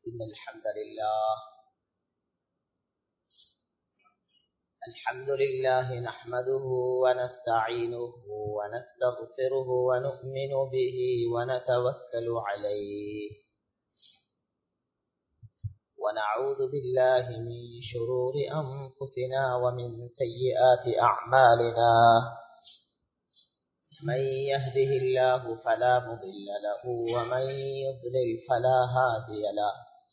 إن الحمد لله نحمده ونستعينه ونستغفره ونؤمن به ونتوكل عليه ونعوذ بالله من شرور أنفسنا ومن سيئات أعمالنا من يهده الله فلا مضل له ومن يضلل فلا هادي له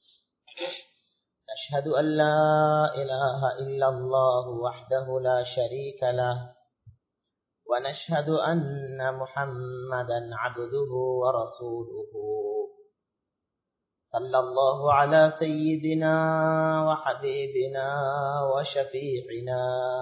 نشهد أن لا إله إلا الله وحده لا شريك له ونشهد أن محمدا عبده ورسوله صلى الله على سيدنا وحبيبنا وشفيعنا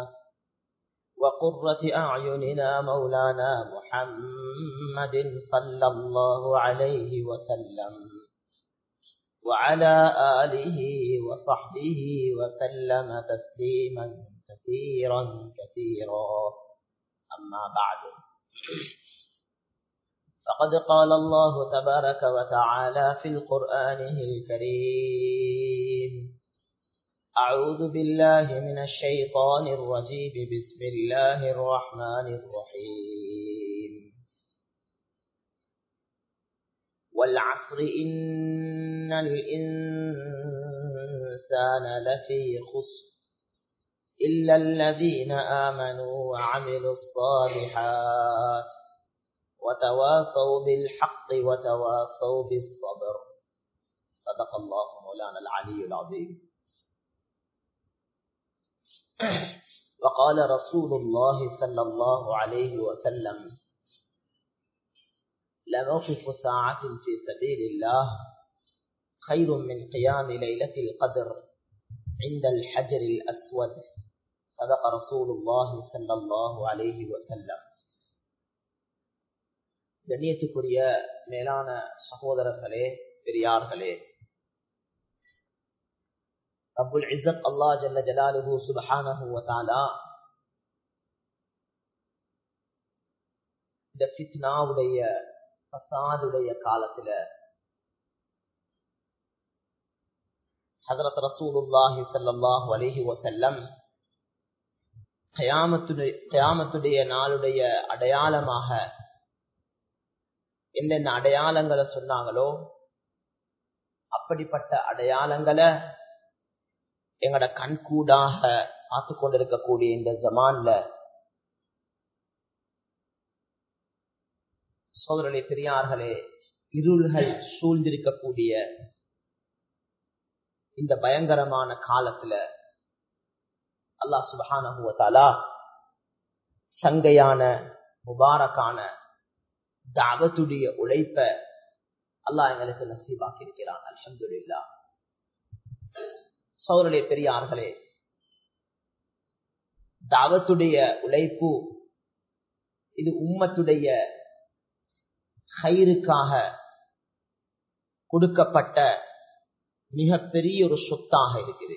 وقرة أعيننا مولانا محمد صلى الله عليه وسلم وعلى آله وصحبه وسلم تسليما كثيرا أما بعد فقد قال الله تبارك وتعالى في القرآن الكريم أعوذ بالله من الشيطان الرجيم بسم الله الرحمن الرحيم والعصر إن الإنسان لفي خسر إلا الذين آمنوا وعملوا الصالحات وتواصوا بالحق وتواصوا بالصبر صدق الله مولانا العلي العظيم وقال رسول الله صلى الله عليه وسلم لنوقف ساعة في سبيل الله خير من قيام ليلة القدر عند الحجر الأسود صدق رسول الله صلى الله عليه وسلم. கண்ணியத்துக்குரிய மேலான சகோதரர்களே, பெரியார்களே, ரப்புல் இஸ்ஸத் அல்லாஹ் ஜல்ல ஜலாலுஹு சுப்ஹானஹு வ தஆலா இந்த ஃபித்னாவுடைய ஃபசாதுடைய காலத்துல ஹஜ்ரத் ரசூலுல்லாஹி ஸல்லல்லாஹு அலைஹி வஸல்லம் கியாமத்துடைய நாளுடைய அடையாளமாக என்னென்ன அடையாளங்களை சொன்னாங்களோ அப்படிப்பட்ட அடையாளங்களை எங்கட கண்கூடாக பார்த்து கொண்டிருக்கக்கூடிய இந்த ஜமான்ல சோதரர்களே, பெரியார்களே, இருள்கள் சூழ்ந்திருக்கக்கூடிய இந்த பயங்கரமான காலத்துல அல்லாஹ் சுப்ஹானஹு வ தஆலா சங்கையான முபாரக்கான தாவத்துடைய உழைப்ப அல்லாஹ் எங்களுக்கு நசீபாக்கி இருக்கிறான். அல்ஹம்துலில்லாஹ். சோதரர்களே, பெரியார்களே, தாவத்துடைய உழைப்பு இது உம்மத்துடைய ஹைருக்காக கொடுக்கப்பட்ட மிகப்பெரிய ஒரு சொத்தாக இருக்குது.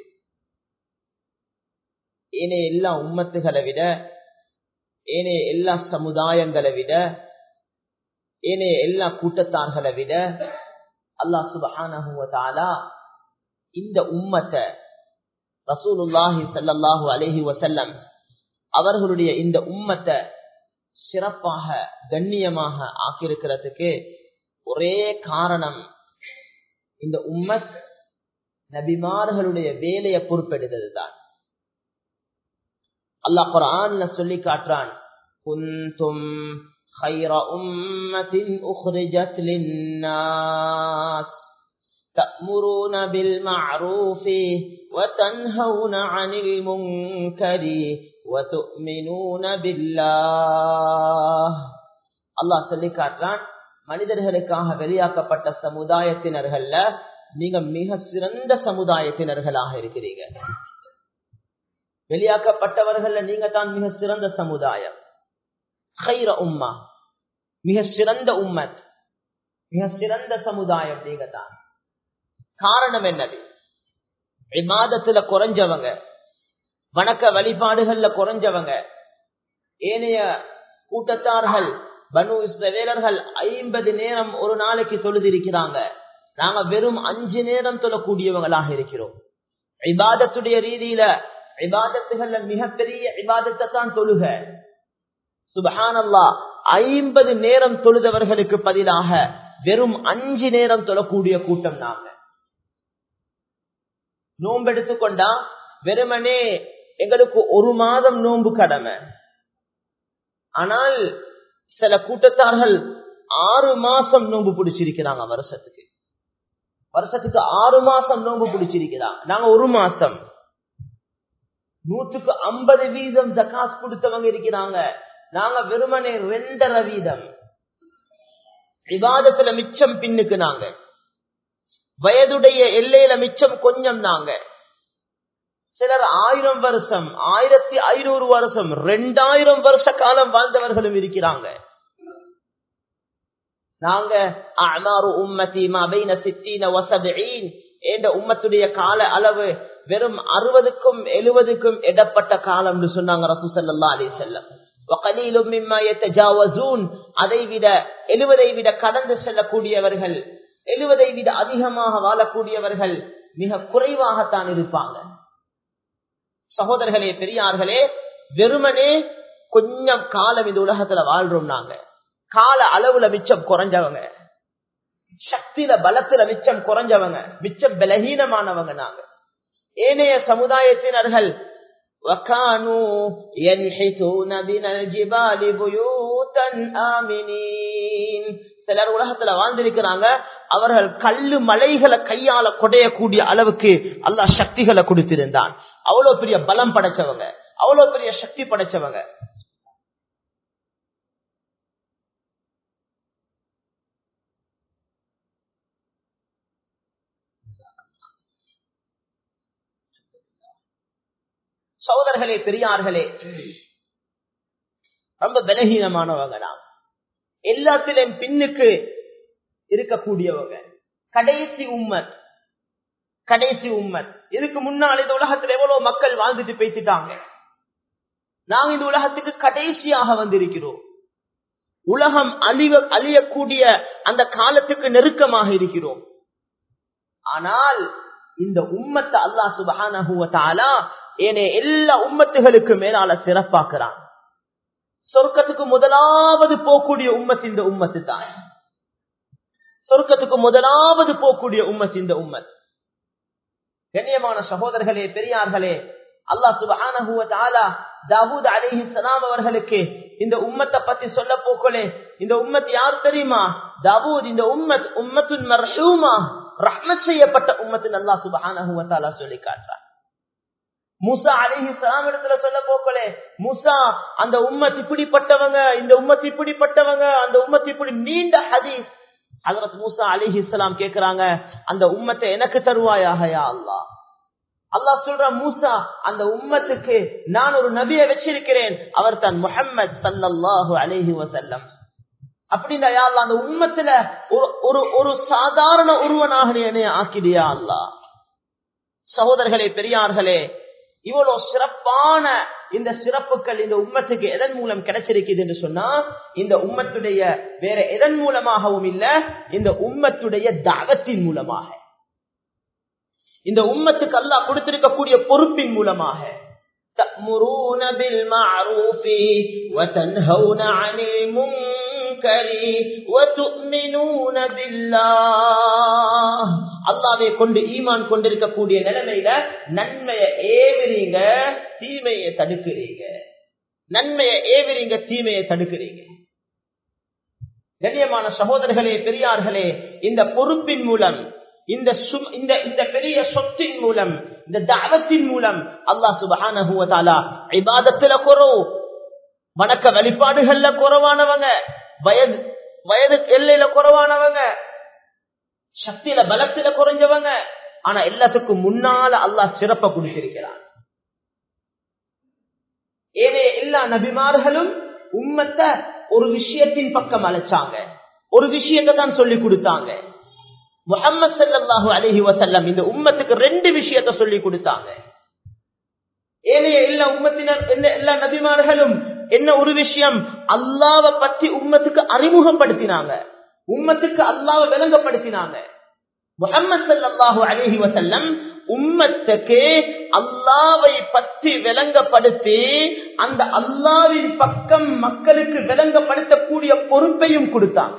ஏனைய எல்லா உம்மத்துகளை விட, ஏனைய எல்லா சமுதாயங்களை விட, ஏனைய எல்லா கூட்டத்தார்களை விட அல்லாஹ் சுப்ஹானஹு வ தஆலா இந்த உம்மத்தை ரசூலுல்லாஹி ஸல்லல்லாஹு அலைஹி வஸல்லம் அவர்களுடைய இந்த உம்மத்தை சிறப்பாக கண்ணியமாக ஆக்கியிருக்கிறதுக்கு ஒரே காரணம், இந்த உம்மத் நபிமார்களுடைய வேலையை பொறுப்பெடுத்ததுதான். அல்லாஹ் குர்ஆன்ல சொல்லி காட்டுறான், குன்தும் خير أمة أخرجت للناس تأمرون بالمعروف وتنهون عن المنكر وتؤمنون بالله. அல்லாஹ் சொல்லி காட்டுறான், மனிதர்களுக்காக வெளியாக்கப்பட்ட சமுதாயத்தினர்கள்ல நீங்க மிக சிறந்த சமுதாயத்தினர்களாக இருக்கிறீங்க. வெளியாக்கப்பட்டவர்கள்ல நீங்க தான் மிக சிறந்த சமுதாயம். خير உம்மா, மிக சிறந்த உம்மத், மிக சிறந்த சமுதாயம் நீங்க தான். காரணம் என்னது? இபாதத்துல குறைஞ்சவங்க, வணக்க வழிபாடுகள்ல குறைஞ்சவங்க, ஏனைய கூட்டத்தார்கள் பனு இஸ்ரவேலர்கள் 50 நேரம் ஒரு நாளைக்கு தொழுதிருக்கிறாங்க. நாங்க வெறும் 5 நேரம் தொழக்கூடியவங்களாக இருக்கிறோம். இபாதத்துடைய ரீதியில இபாதத்துகள்ல மிகப்பெரிய இபாதத்தை தான் தொழுக. சுப்ஹானல்லாஹ், 50 நேரம் தொழுதவர்களுக்கு பதிலாக வெறும் 5 நேரம் தொழக்கூடிய கூட்டம் நாங்க. நோன்பு எடுத்துக்கொண்டா வெறுமனே எங்களுக்கு 1 மாதம் நோன்பு கடமை. ஆனால் சில கூட்டத்தார்கள் 6 மாசம் நோன்பு பிடிச்சிருக்கிறாங்க. வருஷத்துக்கு 6 மாசம் நோன்பு பிடிச்சிருக்கிறாங்க. நாங்க 1 மாசம். 150% ஜகாத் கொடுத்தவங்க இருக்கிறாங்க. நாங்க வெறுமனே 2.5%. இபாதத்துல மிச்சம் பின்னுக்கு நாங்க. வயதுடைய எல்லையில மிச்சம் கொஞ்சம் நாங்க. சிலர் 1000 வருஷம், 1500 வருஷம், 2000 வருஷ காலம் வாழ்ந்தவர்களும் இருக்கிறாங்க. நாங்க அஅமாரு உம்மதி மா பைன 60 வ 70, என்ற உம்மத்துடைய கால அளவு வெறும் 60க்கும் 70க்கும் இடப்பட்ட காலம் என்று சொன்னாங்க ரசூல் ஸல்லல்லாஹு அலைஹி வஸல்லம். வகலீலும் மிம்மா யதஜாவஸூன், அதை விட 70ஐ விட கடந்து செல்லக்கூடியவர்கள், 70ஐ விட அதிகமாக வாழக்கூடியவர்கள் மிக குறைவாகத்தான் இருப்பாங்க. சகோதரர்களே, பெரியார்களே, வெறுமனே கொஞ்சம் காலம் இந்த உலகத்துல வாழ்றோம். நாங்க கால அளவுல மிச்சம் குறைஞ்சவங்க, சக்தியில பலத்துல மிச்சம் குறைஞ்சவங்க, மிச்சம் பலகீனமானவங்க நாங்க. ஏனைய சமுதாயத்தினர்கள் சிலர் உலகத்துல வாழ்ந்திருக்கிறாங்க. அவர்கள் கல்லு மலைகளை கையால கொடையக்கூடிய அளவுக்கு அல்லாஹ் சக்திகளை கொடுத்திருந்தான். அவ்வளவு பெரிய பலம் படைச்சவங்க, அவ்வளவு பெரிய சக்தி படைச்சவங்க. சகோதரர்களே, பெரியார்களே, ரொம்ப பலகீனமானவங்க நாம். எல்லாத்திலும் பின்னுக்கு இருக்கக்கூடியவங்க. கடைசி உம்மத். இதுக்கு முன்னால் இந்த உலகத்துல எவ்வளவு மக்கள் வாழ்ந்துட்டு பேசிட்டாங்க. நாங்க இந்த உலகத்துக்கு கடைசியாக வந்திருக்கிறோம். உலகம் அழியக்கூடிய அந்த காலத்துக்கு நெருக்கமாக இருக்கிறோம். ஆனால் இந்த உம்மத்தை அல்லாஹ் சுப்ஹானஹு வ தஆலா ஏனைய எல்லா உம்மத்துகளுக்கு மேலால சிறப்பாக்குறான். சொர்க்கத்துக்கு முதலாவது போகக்கூடிய உம்மத் இந்த உம்மத்து தான். சொர்க்கத்துக்கு முதலாவது போகக்கூடிய உம்மத் இந்த உம்மத். கண்ணியமான சகோதரர்களே, பெரியார்களே, அல்லாஹ் சுப்ஹானஹு வ தஆலா தாவூத் அலைஹிஸ்ஸலாம் அவர்களுக்கு இந்த உம்மத்தை பத்தி சொல்ல போகலே, இந்த உம்மத் யார் தெரியுமா? தாவூத் இந்த உம்மத் உம்மத்துன் மர்ஹூமா, ரஹ்மத் செய்யப்பட்ட உம்மத்தின் அல்லாஹ் சுப்ஹானஹு வ தஆலா சொல்லி காட்டுறார். மூசா அலைஹிஸ்ஸலாம் இடத்துல சொல்ல போகலே, மூசா அந்த உம்மத் இப்படிப்பட்டவங்க, இந்த உம்மத் இப்படிப்பட்டவங்க, அந்த உம்மத் இப்படி நீண்ட ஹதீஸ். ஹஜ்ரத் மூசா அலைஹிஸ்ஸலாம் கேக்குறாங்க, அந்த உம்மத்தை எனக்கு தருவாயாக யா அல்லாஹ். அல்லாஹ் சொல்ற, மூசா அந்த உம்மத்துக்கு நான் ஒரு நபியை வச்சிருக்கிறேன், அவர் தான் முஹம்மது ஸல்லல்லாஹு அலைஹி வஸல்லம். அப்படின்னா யா அல்லாஹ், அந்த உம்மத்துல ஒரு சாதாரண ஒருவனாக என்னை ஆக்கிடியா அல்லாஹ். சகோதரர்களே, பெரியார்களே, இவ்வளவு சிறப்பான இந்த சிறப்புகள் இந்த உம்மத்துக்கு எதன் மூலம் கிடைச்சிருக்குது என்று சொன்னா, இந்த உம்மத்துடைய வேற எதன் மூலமாகவும் இல்ல, இந்த உம்மத்துடைய தாவத்தின் மூலமாக, இந்த உம்மத்துக்கு அல்லாஹ் கொடுத்திருக்கக்கூடிய பொறுப்பின் மூலமாக. தஅமுரூன பில் மஅரூஃபி வ தன்ஹவுன அனில் முன்கரி வ து'மினூன பில்லாஹ். அல்லாஹ்வை கொண்டு ஈமான் கொண்டிருக்கக்கூடிய நிலைமையில நன்மையை ஏவுறீங்க, தீமையை தடுக்கிறீங்க. நன்மையை ஏவுறீங்க, தீமையை தடுக்கிறீங்க. கண்ணியமான சகோதரர்களே, பெரியார்களே, இந்த பொறுப்பின் மூலம், இந்த பெரிய சொத்தின் மூலம், இந்த தாவத்தின் மூலம் அல்லாஹ் சுப்ஹானஹு வ தஆலா இபாதத்துல குறவு, வணக்க வழிபாடுகள்ல குறவானவங்க, வயது எல்லையில குறவானவங்க, சக்தியில பலத்தில குறைஞ்சவங்க, ஆனா எல்லாத்துக்கும் முன்னால அல்லாஹ் சிறப்பை கொடுத்திருக்கிறான். ஏனைய எல்லா நபிமார்களும் உம்மத்தை ஒரு விஷயத்தின் பக்கம் அழைச்சாங்க, ஒரு விஷயத்தை தான் சொல்லி கொடுத்தாங்க. முஹம்மது ஸல்லல்லாஹு அலைஹி வஸல்லம் இந்த உம்மத்துக்கு 2 விஷயத்தை சொல்லி கொடுத்தாங்க. ஏனைய எல்லா உம்மத்தினர், எல்லா நபிமார்களும் என்ன ஒரு விஷயம், அல்லாஹ்வை பத்தி உம்மத்துக்கு அறிமுகப்படுத்தினாங்க, உம்மத்துக்கு அல்லாஹ்வை விளங்கப்படுத்தினாங்க. முஹம்மது ஸல்லல்லாஹு அலைஹி வஸல்லம் உம்மத்துக்கு அல்லாஹ்வை பற்றி விளங்கப்படுத்தி அந்த அல்லாஹ்வின் பக்கம் மக்களுக்கு விளங்கப்படுத்தக்கூடிய பொறுப்பையும் கொடுத்தாங்க.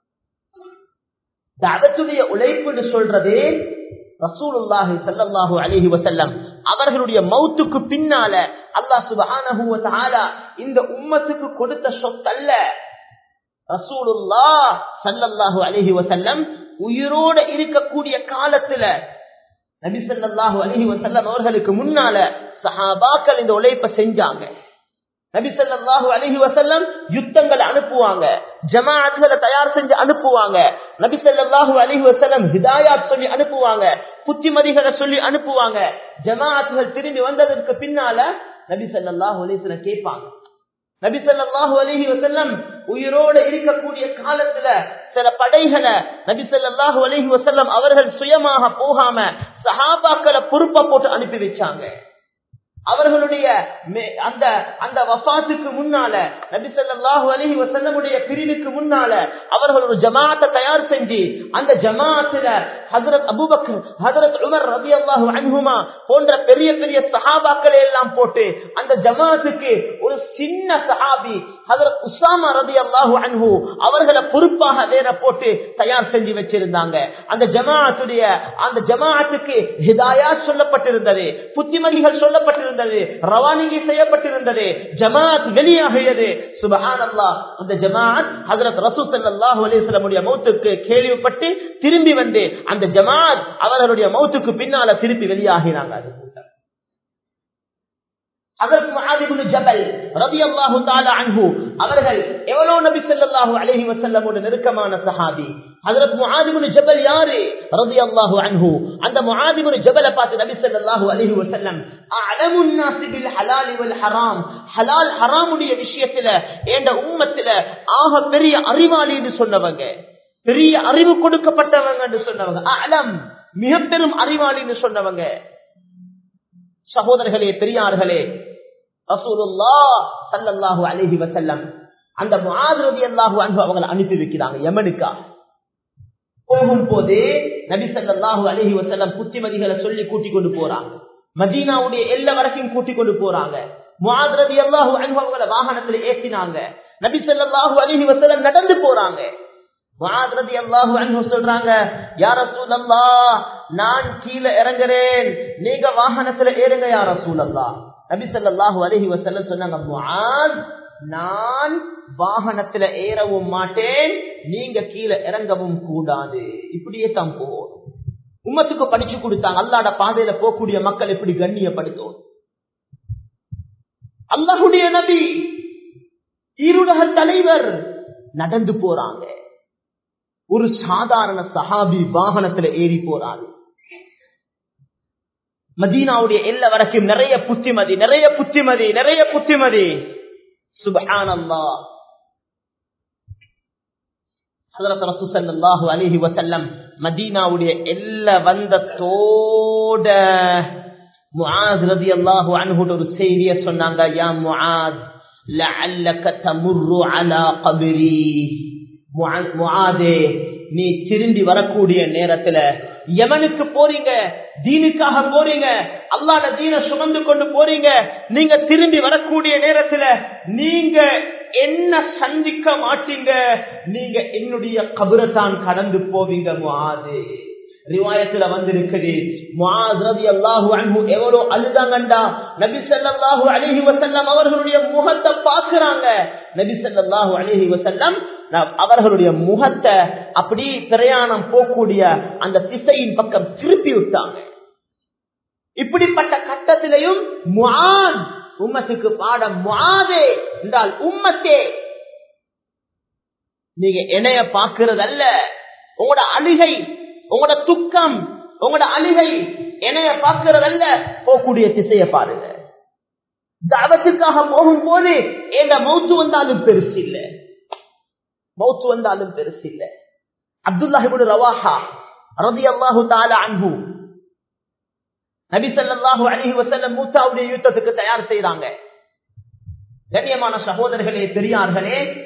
தஅவத்துடைய உழைப்புன்னு சொல்றது ரசூலுல்லாஹி ஸல்லல்லாஹு அலைஹி வஸல்லம் அவர்களுடைய மௌத்துக்கு பின்னால அல்லாஹ் சுப்ஹானஹு வ தஆலா இந்த உம்மத்துக்கு கொடுத்த சொத்தல்ல. ரசூலுல்லாஹ் ஸல்லல்லாஹு அலைஹி வஸல்லம் உயிரோட இருக்கக்கூடிய காலத்துல நபி ஸல்லல்லாஹு அலைஹி வஸல்லம் அவர்களுக்கு முன்னால சஹாபாக்கள் இந்த உழைப்பை செஞ்சாங்க. நபி ஸல்லல்லாஹு அலைஹி வஸல்லம் யுத்தங்களை அனுப்புவாங்க, ஜமாஅத்களை தயார் செஞ்சு அனுப்புவாங்க. நபி ஸல்லல்லாஹு அலைஹி வஸல்லம் ஹிதாயத் சொல்லி அனுப்புவாங்க, புத்திமதிகளை சொல்லி அனுப்புவாங்க. ஜமாஅத்கள் திரும்பி வந்ததற்கு பின்னால நபி ஸல்லல்லாஹு அலைஹி வஸல்லம் கேட்பாங்க. நபி ஸல்லல்லாஹு அலைஹி வஸல்லம் உயிரோடு இருக்கக்கூடிய காலத்துல சில படைகளை நபி ஸல்லல்லாஹு அலைஹி வஸல்லம் அவர்கள் சுயமாக போகாம சஹாபாக்களை பொறுப்பா போட்டு அனுப்பி வச்சாங்க. அவர்களுடைய அந்த வஃபாத்துக்கு முன்னால நபி ஸல்லல்லாஹு அலைஹி வஸல்லமுடைய பிரிவுக்கு முன்னால அவர்கள் ஒரு ஜமாஅத்தை தயார் செஞ்சு அந்த ஜமாஅத்துல ஹஜ்ரத் அபூபக்கர், ஹஜ்ரத் உமர் ரலியல்லாஹு அன்ஹுமா போன்ற பெரிய பெரிய சஹாபாக்களை எல்லாம் போட்டு அந்த ஜமாஅத்துக்கு ஒரு சின்ன சஹாபி ஹஜ்ரத் உஸாமா ரலியல்லாஹு அன்ஹு அவர்களை பொறுப்பாக வேற போட்டு தயார் செஞ்சு வச்சிருந்தாங்க. அந்த ஜமாஅத்துக்கு ஹிதாயத் சொல்லப்பட்டிருந்தது, புத்திமதிகள் சொல்லப்பட்டிருந்தது, ரவானிகி செய்யப்பட்டிருந்தது, ஜமாஅத் வெளியாகியது. சுப்ஹானல்லாஹ், அந்த ஜமாஅத் ஹஜ்ரத் ரசூல் ஸல்லல்லாஹு அலைஹி வஸல்லம் உடைய மௌத்துக்கு கேள்விப்பட்டு திரும்பி வந்து அந்த ஜமாஅத் அவர்களுடைய மௌத்துக்கு பின்னால திருப்பி வெளியாகினாங்க. ஹஜ்ரத் முஆத் இப்னு ஜபல் ரலியல்லாஹு தஆலா அன்ஹு அவர்கள் எவ்வளவு நபி ஸல்லல்லாஹு அலைஹி வஸல்லமோட நெருக்கமான சஹாபி. ஹஜ்ரத் முஆத் இப்னு ஜபல் யாரு ரலியல்லாஹு அன்ஹு? அந்த முஆத் இப்னு ஜபலை பார்த்து நபி ஸல்லல்லாஹு அலைஹி வஸல்லம் அஅலமுன் நாஸ் பில் ஹலால் வல் ஹராம், ஹலால் ஹராமுடைய விஷயத்துல ஏண்ட உம்மத்துல ஆக பெரிய அறிவாளின்னு சொன்னவங்க, பெரிய அறிவு கொடுக்கப்பட்டவங்க என்று சொன்னவங்க, அஅலம் மிக பெரும் அறிவாளின்னு சொன்னவங்க. சகோதரர்களே, பெரியார்களே, ரசூலுல்லாஹ் ஸல்லல்லாஹு அலைஹி வஸல்லம் அந்த முஆத் ரலியல்லாஹு அன்ஹு அவங்களை அனுப்பி வைக்கிறாங்க யமனுக்கா. போகும் போது நபி ஸல்லல்லாஹு அலைஹி வஸல்லம் புத்திமதிகளை சொல்லி கூட்டி கொண்டு போறாங்க. மதீனாவுடைய எல்லை வரைக்கும் கூட்டி கொண்டு போறாங்க. முஆத் ரலியல்லாஹு அன்ஹு அவங்களை வாகனத்துல ஏத்தினாங்க. நபி ஸல்லல்லாஹு அலைஹி வஸல்லம் நடந்து போறாங்க. முஆத் ரலியல்லாஹு அன்ஹு சொல்றாங்க, யா ரசூலல்லாஹ், நான் கீழே இறங்குறேன், நீங்க வாகனத்துல ஏறுங்க யா ரசூலல்லாஹ். நபி ஸல்லல்லாஹு அலைஹி வஸல்லம் சொன்னாங்க, முஆத், நான் வாகனத்துல ஏறவும் மாட்டேன், நீங்க கீழே இறங்கவும் கூடாது, இப்படியே தான் போகணும். உம்மத்துக்கு படிச்சு கொடுத்தாங்க அல்லாஹ்வுடைய பாதையில போகக்கூடிய மக்கள் எப்படி கண்ணியப்படுத்தும். அல்லாஹ்வுடைய நபி, ஈருலக தலைவர் நடந்து போறாங்க. ஒரு சாதாரண சஹாபி வாகனத்துல ஏறி போறாரு. மதீனாவுடைய எல்லை வரைக்கும் நிறைய புத்திமதி. சுப்ஹானல்லாஹ். ஹஜ்ரத் ரசூல் ஸல்லல்லாஹு அலைஹி வஸல்லம் மதீனாவுடைய எல்லை வந்ததோட முஆத் ரலியல்லாஹு அன்ஹு ஒரு செய்தியை சொன்னாங்க, யா முஆத், லஅல்லக தமுர்ரு அலா கப்ரி. முஆதே, நீ திரும்பி வரக்கூடிய நேரத்துல யமனுக்கு போறீங்க, தீனுக்காக போறீங்க, அல்லாஹ்வுடைய தீனை சுமந்து கொண்டு போறீங்க. நீங்க திரும்பி வரக்கூடிய நேரத்துல நீங்க என்ன சந்திக்க மாட்டீங்க, நீங்க என்னுடைய கபரை தான் கடந்து போவீங்க முஆதே. ரிவாயத்துல வந்திருக்குது, முஆத் ரலியல்லாஹு அன்ஹு எவ்வளவு அழுதாங்கண்டா நபி ஸல்லல்லாஹு அலைஹி வஸல்லம் அவர்களுடைய முகத்தை பார்க்கறாங்க. நபி ஸல்லல்லாஹு அலைஹி வஸல்லம் அவர்களுடைய முகத்தை அப்படி பிரயாணம் போகக்கூடிய அந்த திசையின் பக்கம் திருப்பி விட்டாங்க. இப்படிப்பட்ட கட்டத்திலையும் முஆத் உம்மத்துக்கு பாடம். முஆதே என்றால் உம்மத்தே, நீங்க என்னைய பார்க்கிறது அல்ல, உங்களோட அழுகை, உங்களோட துக்கம், உங்களோட அழுகை என்னைய பார்க்கிறது அல்ல, போகக்கூடிய திசையை பாருங்க. தாவத்துக்காக போகும் போது என்ற மௌத்து வந்தாலும் பெருசு இல்ல, மௌத்து வந்தாலும் பெருசு இல்ல. அப்துல்லாஹ் இப்னு ரவாஹா ரலியல்லாஹு தஆலா அன்ஹு நபி ஸல்லல்லாஹு அலைஹி வஸல்லம் மூசாவுடைய யுத்தத்துக்கு தயார் செய்றாங்க. கண்ணியமான சகோதரர்களே, பெரியார்களே,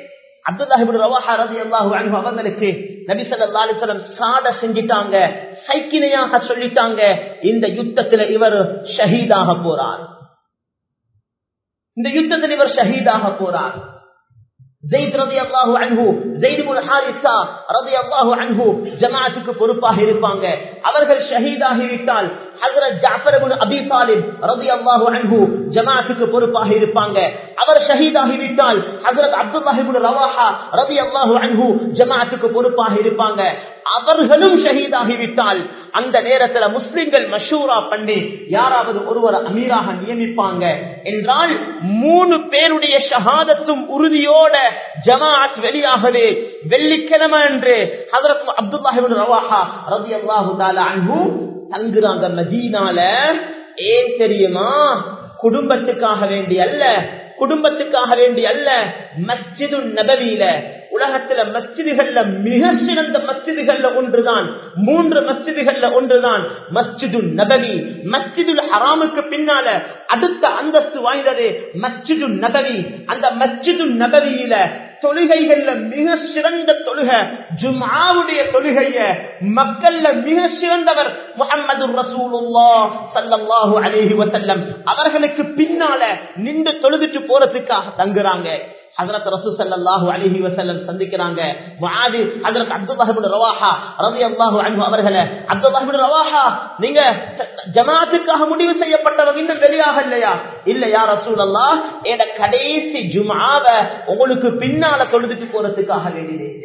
அப்துல்லாஹ் இப்னு ரவாஹா ரலியல்லாஹு அன்ஹு அவங்களுக்கு நபி ஸல்லல்லாஹு அலைஹி வஸல்லம் சாட செஞ்சிட்டாங்க, சைக்கினையாக சொல்லிட்டாங்க, இந்த யுத்தத்துல இவர் ஷஹீதாக போறார், இந்த யுத்தத்தில் இவர் ஷஹீதாக போறார். ஸைத் ரலியல்லாஹு அன்ஹு, ஸைத் இப்னு ஹாரிஸா ரலியல்லாஹு அன்ஹு ஜமாஅத்துக்கு பொறுப்பாக இருப்பாங்க. அவர்கள் ஷஹீதாகிவிட்டால் ஹஜ்ரத் ஜஅஃபர் இப்னு அபீ தாலிப் ரலியல்லாஹு அன்ஹு ஜமாஅத்துக்கு பொறுப்பாக இருப்பாங்க. அவர் ஷஹீதாகிவிட்டால் ஹஜ்ரத் அப்துல்லாஹ் இப்னு ரவாஹா ரலியல்லாஹு அன்ஹு ஜமாஅத்துக்கு பொறுப்பாக இருப்பாங்க. அவர்களும் ஷஹீதாகிவிட்டால் அந்த நேரத்துல முஸ்லிம்கள் மஷூரா பண்ணி யாராவது ஒருவர் அமீராக நியமிப்பாங்க என்றால் 3 பேருடைய ஷஹாதத்தும் உறுதியோட ஜமாஅத் வெளியாகவே வெள்ளிக்கிழமை அன்று ஹஜ்ரத் அப்துல்லாஹ் இப்னு ரவாஹா ரலியல்லாஹு தஆலா அன்ஹு தங்குறாங்க மதீனால. ஏன் தெரியுமா? குடும்பத்துக்காக வேண்டி அல்ல, குடும்பத்துக்காக வேண்டி அல்ல, மஸ்ஜிது நபவியில, உலகத்துல மஸ்ஜிதுகள்ல மிக சிறந்த மஸ்ஜிதுகள்ல ஒன்றுதான், 3 மஸ்ஜிதுகள்ல ஒன்றுதான் மஸ்ஜிது நபவி. மஸ்ஜிதுல் ஹராமுக்கு பின்னால அடுத்த அந்தஸ்து வாய்ந்தது மஸ்ஜிது நபவி. அந்த மஸ்ஜிது நபவியில தொழுகைகள்ல மிக சிறந்த தொழுகை ஜும்ஆவுடைய தொழுகைய மக்கள்ல மிக சிறந்தவர் முஹம்மது ரசூலுல்லாஹ் ஸல்லல்லாஹு அலைஹி வஸல்லம் அவர்களுக்கு பின்னால நின்று தொழுதுட்டு போறதுக்காக தங்குறாங்க. ஹஜ்ரத் ரசூல் ஸல்லல்லாஹு அலைஹி வஸல்லம் சந்திக்கிறாங்க. முஆதி ஹஜ்ரத் அப்துல்லாஹ் இப்னு ரவாஹா ரலியல்லாஹு அன்ஹு அவர்களே, அப்துல்லாஹ் இப்னு ரவாஹா நீங்க ஜமாஅத்துக்காக முடிவு செய்யப்பட்டவங்க இன்னும் வெளியாக இல்லையா? இல்ல யா ரசூலல்லாஹ், எட கடைசி ஜும்ஆவை உங்களுக்கு பின்னால தொழுதுட்டு போறதுக்காக வேண்டினேன்.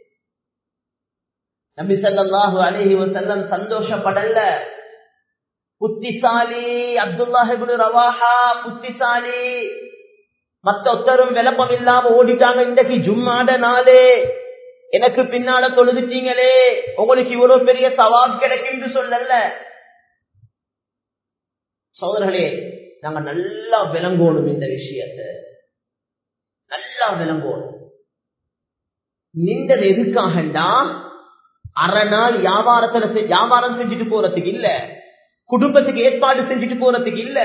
நபி ஸல்லல்லாஹு அலைஹி வஸல்லம் சந்தோஷப்படல. புத்திசாலி அப்துல்லாஹ் இப்னு ரவாஹா, புத்திசாலி. மத்த ஒத்தரும் விளப்பம் இல்லாம ஓடிட்டாங்க. இன்றைக்கு ஜும்மாட நாளே, எனக்கு பின்னால தொழுதுட்டீங்களே, உங்களுக்கு இவ்வளவு பெரிய சவாப் கிடைக்கும் சொல்லல. சோதரர்களே, நாங்க நல்லா விளங்கணும், இந்த விஷயத்தை நல்லா விளங்கணும். நின்றது எதுக்காகண்டா அரை நாள் வியாபாரம் செஞ்சுட்டு போறதுக்கு இல்ல, குடும்பத்துக்கு ஏற்பாடு செஞ்சுட்டு போறதுக்கு இல்ல.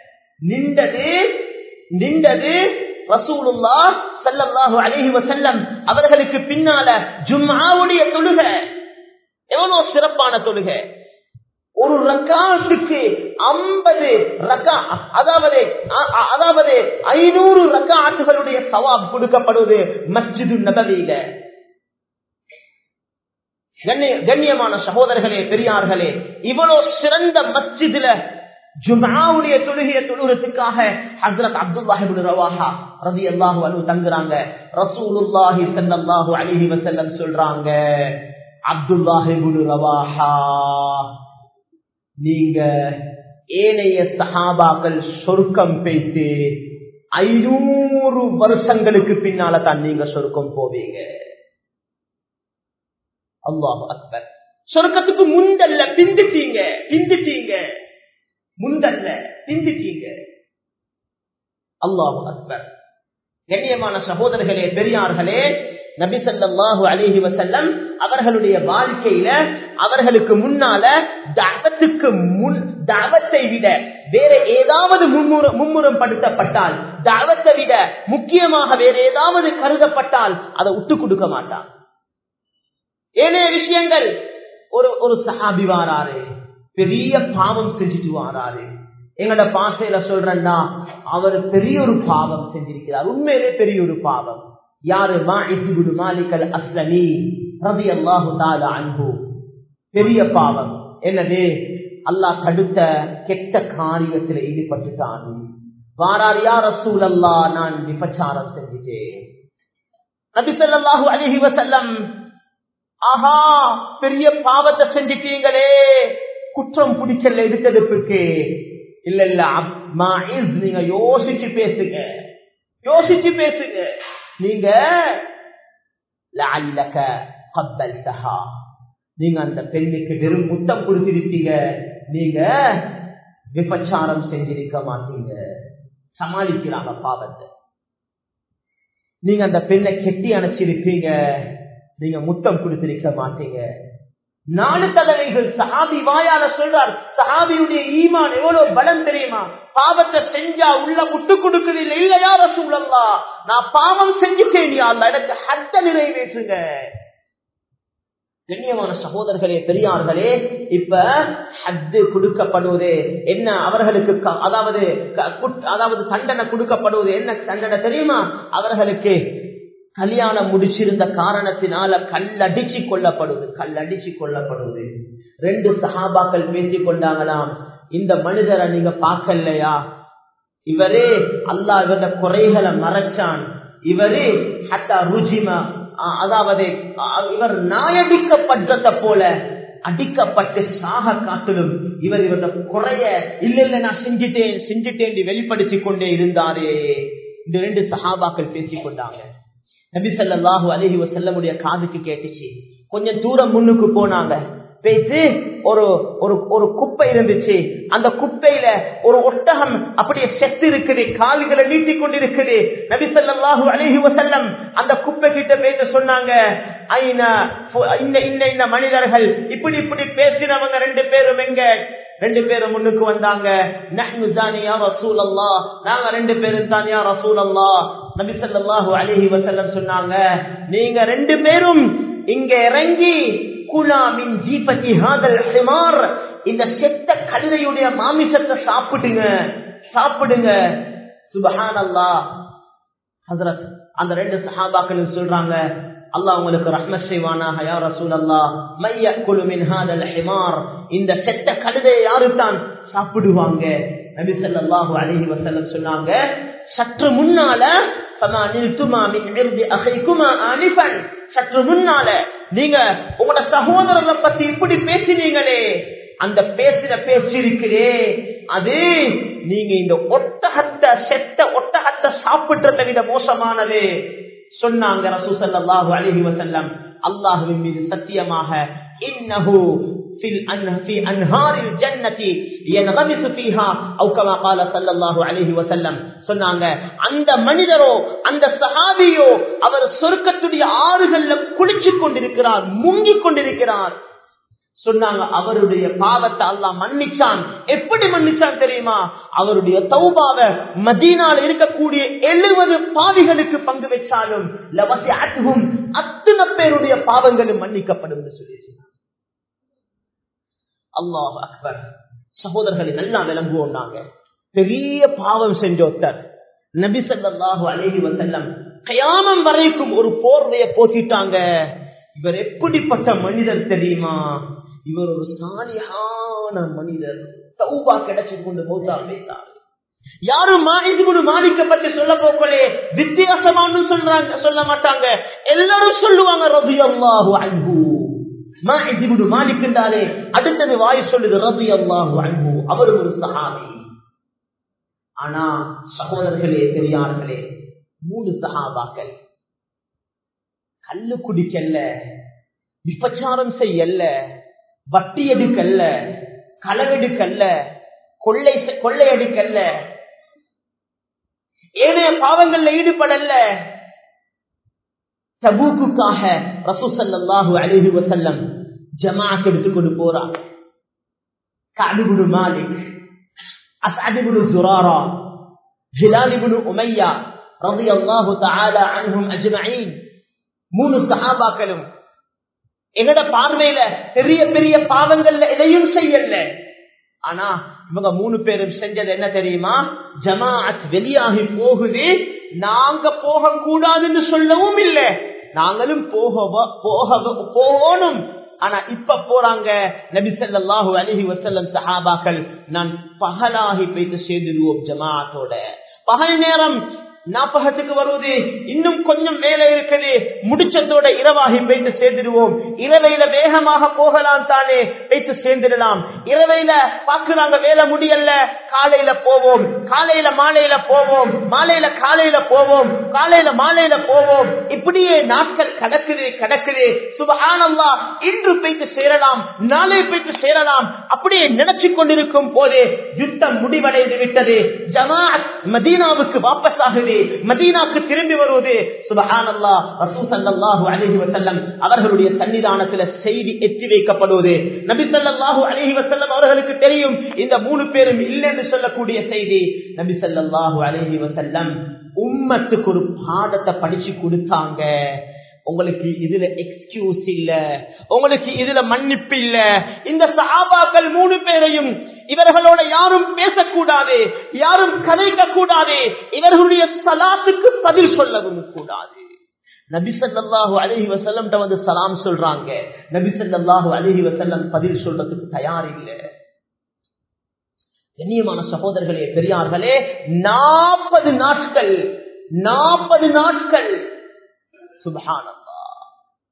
நின்றது ரசூலுல்லாஹ் ஸல்லல்லாஹு அலைஹி வஸல்லம் அவர்களுக்கு பின்னால ஜும்ஆவுடைய தொழுகை. எவ்வளவு சிறப்பான தொழுகை! ஒரு ரக்காத்துக்கு 50 ரக்கா, அதாவது 500 ரக்காத்துகளுடைய சவாப் கொடுக்கப்படுவது மஸ்ஜிது நபவியில. கண்ணியமான சகோதரர்களே, பெரியார்களே, இவ்வளவு சிறந்த மஸ்ஜிதுல ஜும்ஆவுடைய தொழுகையை தொழுகிறதுக்காக ஹஜ்ரத் அப்துல்லாஹ் இப்னு ரவாஹா ரலியல்லாஹு அன்ஹு தங்குறாங்க. ரசூலுல்லாஹி ஸல்லல்லாஹு அலைஹி வஸல்லம் சொல்றாங்க, அப்துல்லாஹ் இப்னு ரவாஹா, நீங்க ஏனைய சஹாபாக்கள் சொர்க்கம் போய்த்து 500 வருஷங்களுக்கு பின்னால தான் நீங்க சொர்க்கம் போவீங்க. அல்லாஹு அக்பர். சொர்க்கத்துக்கு முந்தல்ல, பிந்திட்டீங்க, முந்தல்ல, பிந்திட்டீங்க. அல்லாஹு அக்பர். கண்ணியமான சகோதரர்களே, பெரியார்களே, நபி ஸல்லல்லாஹு அலைஹி வஸல்லம் அவர்களுடைய வாழ்க்கையில அவர்களுக்கு முன்னால தஅவத்தை விட வேற ஏதாவது மும்முரம் படுத்தப்பட்டால், தஅவத்தை விட முக்கியமாக வேற ஏதாவது கருதப்பட்டால் அதை விட்டு கொடுக்க மாட்டார். ஏனைய விஷயங்கள், ஒரு சஹாபி வாராரு, பெரிய பாவம் செஞ்சுட்டு வாராரு, எங்களோட பாசையில சொல்றா அவர் பெரிய ஒரு பாவம் செஞ்சிருக்கிறார், உண்மையிலே பெரிய ஒரு பாவம். யாரு? மாஇஸ் இப்னு மாலிக் அல் அஸ்லமி ரலியல்லாஹு தஆலா அன்ஹு. பெரிய பாவம் என்னது? அல்லாஹ் தடுத்த கெட்ட காரியத்தில் ஈடுபட்டுட்டான். வாரார், யா ரசூலல்லாஹ், நான் விபச்சாரம் செஞ்சிட்டேன். நபி ஸல்லல்லாஹு அலைஹி வஸல்லம், ஆஹா, பெரிய பாவத்தை செஞ்சிட்டீங்களே, குற்றம் பிடிக்கல எடுத்தெடுப்புக்கு. இல்ல மாஇஸ், நீங்க யோசிச்சு பேசுங்க. நீங்க லஅல்லக கப்பல்தஹா, நீங்க அந்த பெண்ணுக்கு வெறும் முத்தம் கொடுத்திருப்பீங்க, நீங்க விபச்சாரம் செஞ்சிருக்க மாட்டீங்க. சமாளிக்கிறாங்க பாவத்தை. நீங்க அந்த பெண்ணை கெட்டி அணைச்சிருப்பீங்க, நீங்க முத்தம் கொடுத்திருக்க மாட்டீங்க. 4 தடவைகள் சஹாபி வாயால சொல்றார். சஹாபியுடைய ஈமான் எவ்வளவு பலம் தெரியுமா? பாவத்தை செஞ்சா உள்ள முட்டு கொடுக்குது இல்லையா ரசூலல்லாஹ், நான் பாவம் செஞ்சுட்டேன் யா அல்லாஹ், எனக்கு ஹத்த நிறைவேற்றுங்க. கண்ணியமான சகோதரர்களே, பெரியார்களே, இப்ப ஹத்து கொடுக்கப்படுவது என்ன? அவர்களுக்கு அதாவது தண்டனை கொடுக்கப்படுவது என்ன தண்டனை தெரியுமா? அவர்களுக்கு கல்யாணம் முடிச்சிருந்த காரணத்தினால கல்லடிச்சு கொல்லப்படுவது. 2 சஹாபாக்கள் பேசிக் கொண்டாங்களாம், இந்த மனிதரை நீங்க பார்க்கலையா, இவரே அல்லாஹ் இவர குறைகளை மறைச்சான், இவரே ஹத்தா ருஜிமா, அதாவது இவர் நாயடிக்கப்பட்டத போல அடிக்கப்பட்டு சாக காட்டிலும் இவருடைய குறைய இல்ல நான் செஞ்சிட்டேன் வெளிப்படுத்தி கொண்டே இருந்தாரே. இந்த 2 சஹாபாக்கள் பேசிக் கொண்டாங்க. நபி ஸல்லல்லாஹு அலைஹி வஸல்லமுடைய காதுக்கு கேட்டுச்சு. கொஞ்சம் தூரம் முன்னுக்கு போனாங்க. பேசி ஒரு குப்பை இருந்துச்சு. அந்த குப்பையில ஒரு ஒட்டகம் அப்படியே செத்து இருக்குது, கால்களை நீட்டிக் கொண்டிருக்குது. நபி ஸல்லல்லாஹு அலைஹி வஸல்லம் அந்த குப்பை கிட்ட பேச சொன்னாங்க, இந்த மனிதர்கள் இப்படி பேசினவங்க 2 பேரும் எங்க? 2 பேரும் முன்னுக்கு வந்தாங்க. நஹ்னு தான் யா ரசூலல்லாஹ், நாங்க 2 பேரும் தான் யா ரசூலல்லாஹ். நபி ஸல்லல்லாஹு அலைஹி வஸல்லம் சொன்னாங்க, நீங்க 2 பேரும் இங்க இறங்கி குலாமின் ஜீபதி ஹாதல் ஹிமார், இந்த செத்த கழுதையுடைய மாமிசத்தை சாப்பிடுங்க. சுப்ஹானல்லாஹ். ஹஜ்ரத் அந்த 2 சஹாபாக்கள் சொல்றாங்க, அல்லாஹ் உங்களுக்கு ரஹ்மத் செய்வானாக யா ரசூலல்லாஹ், மையக்குலு மின் ஹாதல் ஹிமார், இந்த செத்த கழுதையை யாரு தான் சாப்பிடுவாங்க? நபி ஸல்லல்லாஹு அலைஹி வஸல்லம் சொன்னாங்க, சற்று முன்னால சற்று முன்னால நீங்க உங்களோட சகோதரரை பத்தி இப்படி பேசினீங்களே, அந்த பேசின பேச்சு இருக்கிறே, அது நீங்க இந்த செத்த ஒட்டகத்தை சாப்பிடுறதை விட மோசமானது சொன்னாங்க ரசூல் ஸல்லல்லாஹு அலைஹி வஸல்லம். அல்லாஹ்வின் மீது சத்தியமாக, இன்னஹு في انهار الجنه ينغمس فيها او كما قال صلى الله عليه وسلم சொன்னாங்க, அந்த மனிதரோ அந்த சஹாபியோ அவர் சொர்க்கத்துடைய ஆறுகள்ல குளிச்சுக் கொண்டிருக்கிறார், முங்கிக் கொண்டிருக்கிறார். சொன்னாங்க, அவருடைய பாவத்தை அல்லாஹ் மன்னிச்சான். எப்படி மன்னிச்சான் தெரியுமா? அவருடைய தௌபாவை மதீனால இருக்கக்கூடிய 70 பாவிகளுக்கு பங்கு வச்சாலும் லவசிஅத்துஹும், அத்தனை பேருடைய பாவங்களும் மன்னிக்கப்படும் என்று சொல்லி சொன்னார். அல்லாஹ் அக்பர். சகோதரர்களை நல்லா விளங்குவோம். நாங்க பெரிய பாவம் செஞ்சோத்தர் நபி ஸல்லல்லாஹு அலைஹி வஸல்லம் கியாமம் வரைக்கும் ஒரு போர்வையை போத்திட்டாங்க. இவர் எப்படிப்பட்ட மனிதர் தெரியுமா? இவர் ஒரு சாலிஹான மனிதர். தௌபா கிடைச்சு கொண்டு மௌத்தா போயிட்டார். யாரும் மாலிக்க பத்தி சொல்ல போக்கலே வித்தியாசமானு சொல்ல மாட்டாங்க. எல்லாரும் சொல்லுவாங்க ரலியல்லாஹு அன்ஹு. மாலிக் என்றாலே அடுத்தது வாய் சொல்லுது ரலியல்லாஹு அன்ஹு, அவர் ஒரு சஹாபி. ஆனா சகோதரர்களே, பெரியார்களே, 3 சஹாபாக்கள் கள்ளு குடிக்கல்ல, விபச்சாரம் செய்யல்ல, வட்டி எடுக்கல்ல, களவெடுக்கல்ல, கொள்ளையடிக்கல்ல, ஏனைய பாவங்கள்ல ஈடுபடல்ல. தபூக்குக்காக ரசூல் ஸல்லல்லாஹு அலைஹி வஸல்லம் ஜமாஅத் எடுத்துக்கொண்டு போறாங்க. கஅப் இப்னு மாலிக், அஸ்அத் இப்னு ஸுராரா, ஹிலால் இப்னு உமையா ரலியல்லாஹு தஆலா அன்ஹும் அஜ்மஈன். 3 சஹாபாக்களும் எங்கட பார்வையில பெரிய பெரிய பாவங்கள்ல எதையும் செய்யல. ஆனா இவங்க 3 பேரும் செஞ்சது என்ன தெரியுமா? ஜமாஅத் வெளியாகி போகுது, நாங்க போக கூடாதுன்னு சொல்லவும் இல்லை, நாங்களும் போகணும். ஆனா இப்ப போறாங்க. நபி ஸல்லல்லாஹு அலைஹி வஸல்லம் சஹாபாக்கள், நான் பகலாகி போயிட்டு சேர்ந்துடுவோம் ஜமாஅத்தோட. பகல் நேரம் ஞாபகத்துக்கு வருவது, இன்னும் கொஞ்சம் வேலை இருக்குது, முடிச்சதோட இரவாகி போயிட்டு சேர்ந்துடுவோம். இரவையில வேகமாக போகலாம் தானே, போயிட்டு சேர்ந்துடலாம். இரவையில பாக்குறாங்க வேலை முடியல, காலையில போவோம், காலையில மாலையில போவோம், மாலையில காலையில போவோம், காலையில மாலையில போவோம். இப்படியே நாட்கள் கடக்குது. சுப்ஹானல்லாஹ், இன்று போயிட்டு சேரலாம், நாளை போயிட்டு சேரலாம். அப்படியே நினைச்சு கொண்டிருக்கும் போது யுத்தம் முடிவடைந்து விட்டது. ஜமாஅத் மதீனாவுக்கு வாபஸ் ஆகுது. வருவது, மதீனாக்கு திரும்பி வருவது. சுப்ஹானல்லாஹ், ரசூல் ஸல்லல்லாஹு அலைஹி வஸல்லம் அவர்களுடைய சன்னிதானத்தில் செய்தி எத்தி வைக்கப்படுவது. நபி ஸல்லல்லாஹு அலைஹி வஸல்லம் அவர்களுக்கு தெரியும் இந்த 3 பேரும் இல்லை என்று சொல்லக்கூடிய செய்தி. நபி ஸல்லல்லாஹு அலைஹி வஸல்லம் உம்மத்துக்கு ஒரு பாடத்தை படிச்சு கொடுத்தாங்க. உங்களுக்கு இதுல எக்ஸ்கியூஸ் இல்ல, உங்களுக்கு இதுல மன்னிப்பு இல்ல. இந்த சஹாபாக்கள் 3 பேரையும் இவர்களோட யாரும் பேசக்கூடாது, யாரும் கதைக்க கூடாது, இவர்களுடைய சலாத்துக்கு பதில் சொல்லவும் கூடாது. நபி ஸல்லல்லாஹு அலைஹி வஸல்லம் வந்து சலாம் சொல்றாங்க. நபி ஸல்லல்லாஹு அலைஹி வஸல்லம் பதில் சொல்றதுக்கு தயார் இல்லை. கண்ணியமான சகோதரர்களே, பெரியார்களே, 40 நாட்கள் சுப்ஹானல்லாஹ்.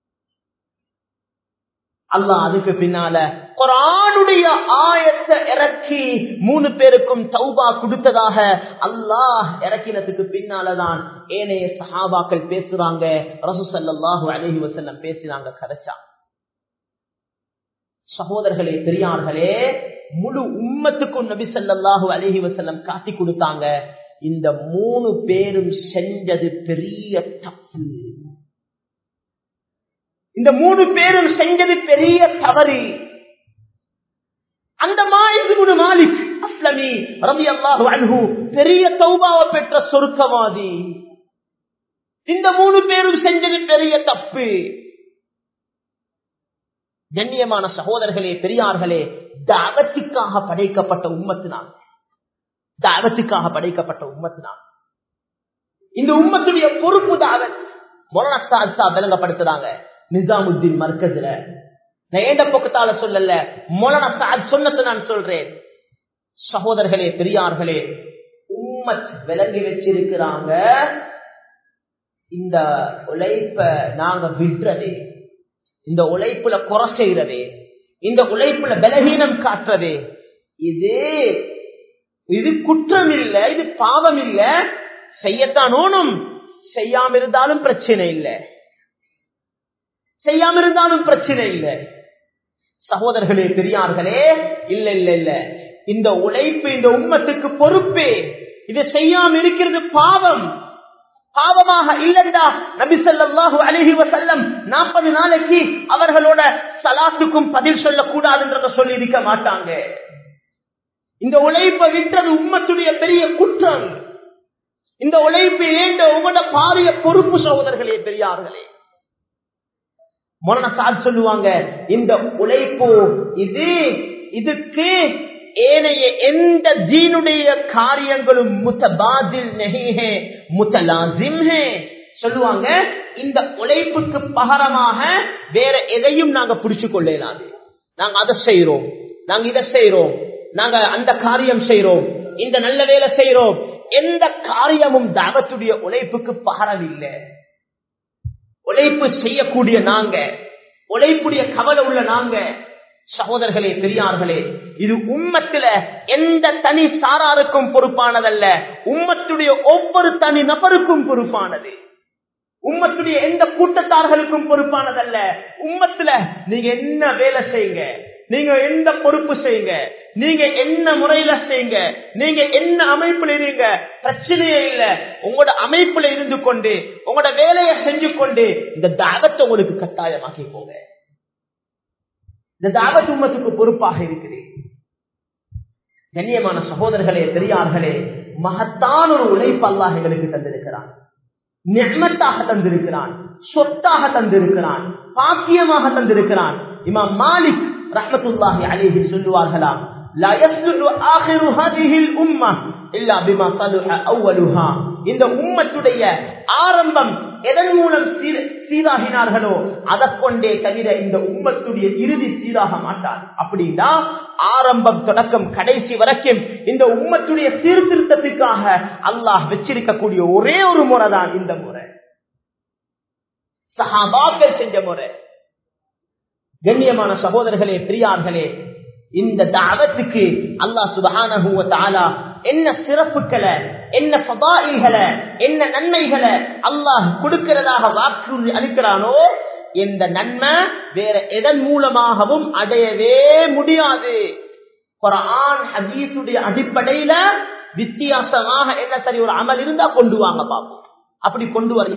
அல்லாஹ் அதுக்கு பின்னால குர்ஆனுடைய ஆயத்தை இறக்கி 3 பேருக்கும் தௌபா கொடுத்ததாக அல்லாஹ் இறக்கினதுக்கு பின்னாலதான் ஏனைய சஹாபாக்கள் பேசுறாங்க, ரசூல் ஸல்லல்லாஹு அலைஹி வஸல்லம் பேசினாங்க, கதைச்சாங்க. சகோதரர்களே, பெரியார்களே, முழு உம்மத்துக்கும் நபி ஸல்லல்லாஹு அலைஹி வஸல்லம் காட்டி கொடுத்தாங்க. இந்த 3 பேரும் செஞ்சது பெரிய தப்பு. இந்த 3 பேரும் செஞ்சது பெரிய தவறு. அந்த மாயிது மாலிக் அஸ்லமி ரலியல்லாஹு அன்ஹு பெரிய தௌபாவை பெற்ற சொர்க்கவாதி. இந்த 3 பேரும் செஞ்சது பெரிய தப்பு. கண்ணியமான சகோதரர்களே, பெரியார்களே, தாவத்துக்காக படைக்கப்பட்ட உம்மத்தினால், தாவத்துக்காக படைக்கப்பட்ட உம்மத்தினால் இந்த உம்மத்துடைய பொறுப்பு தாவத். மொலனா விளங்கப்படுத்துறாங்க நிசாமுத்தீன் மர்கஸ்ல. நான் ஏண்ட பக்கத்தால சொல்லல, மொலனா சாத் சொன்னதை நான் சொல்றேன். சகோதரர்களே, பெரியார்களே, உம்மத் விளங்கி வச்சிருக்கிறாங்க, இந்த உழைப்ப நாங்க விடுறது, இந்த உழைப்புல குறை செய்யறது, இந்த உழைப்புல பலகீனம் காட்டுறது, இது குற்றம் இல்ல, இது பாவம் இல்ல, செய்யத்தான் ஓணும். செய்யாம இருந்தாலும் பிரச்சனை இல்லை, செய்யாம இருந்தாலும் பிரச்சனை இல்லை. சகோதரர்களே, பெரியார்களே, இல்ல இல்ல இல்ல, இந்த உழைப்பு இந்த உம்மத்துக்கு பொறுப்பே. இதை செய்யாம இருக்கிறது பாவம். பாவமாக இல்லண்டா நபி ஸல்லல்லாஹு அலைஹி வஸல்லம் 40 நாளைக்கு அவர்களோட சலாத்துக்கும் பதில் சொல்லக்கூடாதுன்றத சொல்லி இருக்க மாட்டாங்க. இந்த உழைப்பை விட்டது உம்மத்துடைய பெரிய குற்றம். இந்த உழைப்பு ஏண்ட உங்களோட பாரிய பொறுப்பு. சகோதரர்களே, பெரியார்களே, மௌலானா சாத் சொல்லுவாங்க, இந்த உழைப்பு இதுக்கு ஏனைய எந்த தீனுடைய காரியங்களும் முத்தபாதில் நஹீ ஹே, முத்தலாசிம் ஹே. சொல்லுவாங்க, இந்த உழைப்புக்கு பகரமாக வேற எதையும் நாங்க பிடிச்சு கொள்ளலாது. நாங்க அதை செய்யறோம், நாங்க இதை செய்யறோம், நாங்க அந்த காரியம் செய்யறோம், இந்த நல்ல வேலை செய்யறோம். எந்த காரியமும் தாவத்துடைய உழைப்புக்கு பகரம் இல்லை. உழைப்பு செய்யக்கூடிய நாங்க, உழைப்புடைய கவலை உள்ள நாங்க. சகோதரர்களே, பெரியார்களே, இது உம்மத்தில எந்த தனி சாராருக்கும் பொறுப்பானதல்ல, உம்மத்துடைய ஒவ்வொரு தனி நபருக்கும் பொறுப்பானது. உம்மத்துடைய எந்த கூட்டத்தார்களுக்கும் பொறுப்பானதல்ல. உம்மத்துல நீங்க என்ன வேலை செய்யுங்க, நீங்க எந்த பொறுப்பு செய்யுங்க, நீங்க என்ன முறையில செய்யுங்க, நீங்க என்ன அமைப்புல இருங்க, பிரச்சனையே இல்ல. உங்களோட அமைப்புல இருந்து கொண்டு உங்களோட வேலையை செஞ்சு கொண்டு இந்த தாவத்தை உங்களுக்கு கட்டாயமாக்கி போங்க. இந்த தாவத் உம்மத்துக்கு பொறுப்பாக இருக்கிறேன். கண்ணியமான சகோதரர்களே, பெரியார்களே, மகத்தான ஒரு உழைப்பு அல்லாஹ் எங்களுக்கு தந்திருக்கிறான், நிஅமத்தாக தந்திருக்கிறான், சொத்தாக தந்திருக்கிறான், பாக்கியமாக தந்திருக்கிறான். இமாம் மாலிக் ரஹ்மத்துல்லாஹி அலைஹி சொல்லுவார்களாம், லா யஸ்லுஹு ஆகிரு ஹாதிஹில் உம்ம இல்லா பிமா ஸலுஹ அவ்வலுஹா. இந்த உம்மத்துடைய ஆரம்பம் எதன் மூலம் சீராகினார்களோ அதை கொண்டே தவிர இந்த உம்மத்துடைய இறுதி சீராக மாட்டார். அப்படின்னா ஆரம்பம் தொடக்கம் கடைசி வரைக்கும் இந்த உம்மத்துடைய சீர்திருத்தத்துக்காக அல்லாஹ் வச்சிருக்கக்கூடிய ஒரே ஒரு முறை தான் இந்த முறை, சஹாபாக்கள் செஞ்ச முறை. கண்ணியமான சகோதரர்களே, பெரியார்களே, இந்த தாவத்துக்கு அல்லாஹ் சுப்ஹானஹு வ தஆலா என்ன சிறப்புகளை, என்ன ஃபதாயில்களை, என்ன நன்மைகளை அல்லாஹ் கொடுக்கிறதாக வாக்குறுதி அளிக்கிறானோ, இந்த நன்மை வேற எதன் மூலமாகவும் அடையவே முடியாது. குர்ஆன் ஹதீஸுடைய அடிப்படையில வித்தியாசமாக என்ன சரி ஒரு அமல் இருந்தா கொண்டு வாங்க பாப்போம். அப்படி கொண்டு வர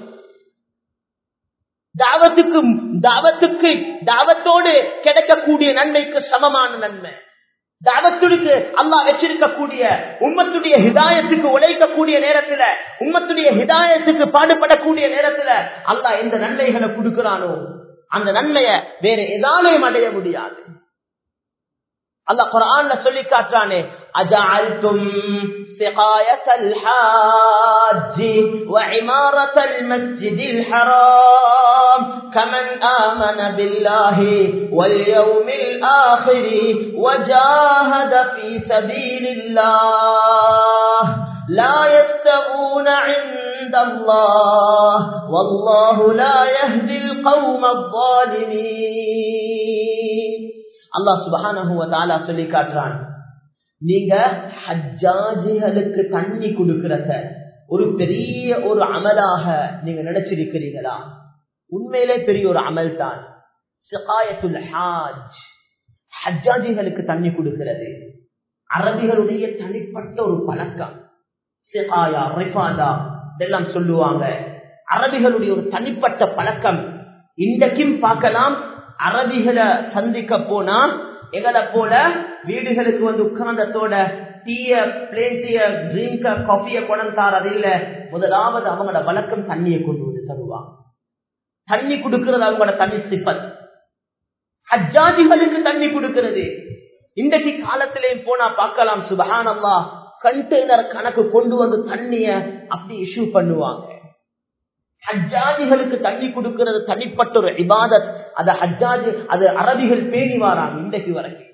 தாவத்தோடு கிடைக்கக்கூடிய நன்மைக்கு சமமான நன்மை, தாவத்துக்கு அல்லாஹ் வச்சிருக்கக்கூடிய உம்மத்துடைய ஹிதாயத்துக்கு உழைக்கக்கூடிய நேரத்துல, உம்மத்துடைய ஹிதாயத்துக்கு பாடுபடக்கூடிய நேரத்துல அல்லாஹ் எந்த நன்மைகளை கொடுக்கிறானோ அந்த நன்மையை வேற எதாலையும் அடைய முடியாது. அல்லாஹ் குர்ஆன்ல சொல்லி காட்டுறானே, அஜஅல்தும் சிகாயத்தல் ஹாஜ் வ இமாரத்தல் மஸ்ஜிதில் ஹராம் கமன் ஆமன பில்லாஹி வல் யௌமில் ஆகிர் வ ஜாஹத ஃபீ சபீலில்லாஹ் லா யஸ்தவூன இன்தல்லாஹ் வல்லாஹு லா யஹ்தில் கௌமல் ஸாலிமீன். அல்லாஹ் சுப்ஹானஹு வ தஆலா சொல்லி காட்டுறான், நீங்க ஹஜ்ஜாஜிகளுக்கு தண்ணி கொடுக்கிறத ஒரு பெரிய ஒரு அமலாக நீங்க நினைச்சிருக்கிறீங்களா? உண்மையிலே பெரிய ஒரு அமல் தான் சிகாயத்துல் ஹாஜ். ஹஜ்ஜாஜிகளுக்கு தண்ணி கொடுக்கிறது அரபிகளுடைய தனிப்பட்ட ஒரு பழக்கம். சிகாயா, ரிஃபாதா இதெல்லாம் சொல்லுவாங்க. அரபிகளுடைய ஒரு தனிப்பட்ட பழக்கம். இன்றைக்கும் பார்க்கலாம், அரபிகளை சந்திக்க போனா எங்களை போல வீடுகளுக்கு உட்கார்ந்ததோட டீய பிளேன் டீய ட்ரிங்க காஃபிய கொண்டாறது இல்ல. முதலாவது அவங்களோட வழக்கம் தண்ணியை கொண்டு வந்து தருவாங்க. தண்ணி கொடுக்கிறது அவங்களோட தனி சிப்பத். ஹஜ்ஜாஜிகளுக்கு தண்ணி கொடுக்கிறது இன்றைக்கு காலத்திலேயும் போனா பார்க்கலாம், சுப்ஹானல்லாஹ், கண்டெய்னர் கணக்கு கொண்டு வந்து தண்ணிய அப்படி இஷ்யூ பண்ணுவாங்க. ஹஜ்ஜாஜிகளுக்கு தண்ணி கொடுக்கிறது தனிப்பட்ட ஒரு இபாதத். அது ஹஜ்ஜாஜி, அது அரபிகள் பேணி வாராங்க இன்றைக்கு வரைக்கும்.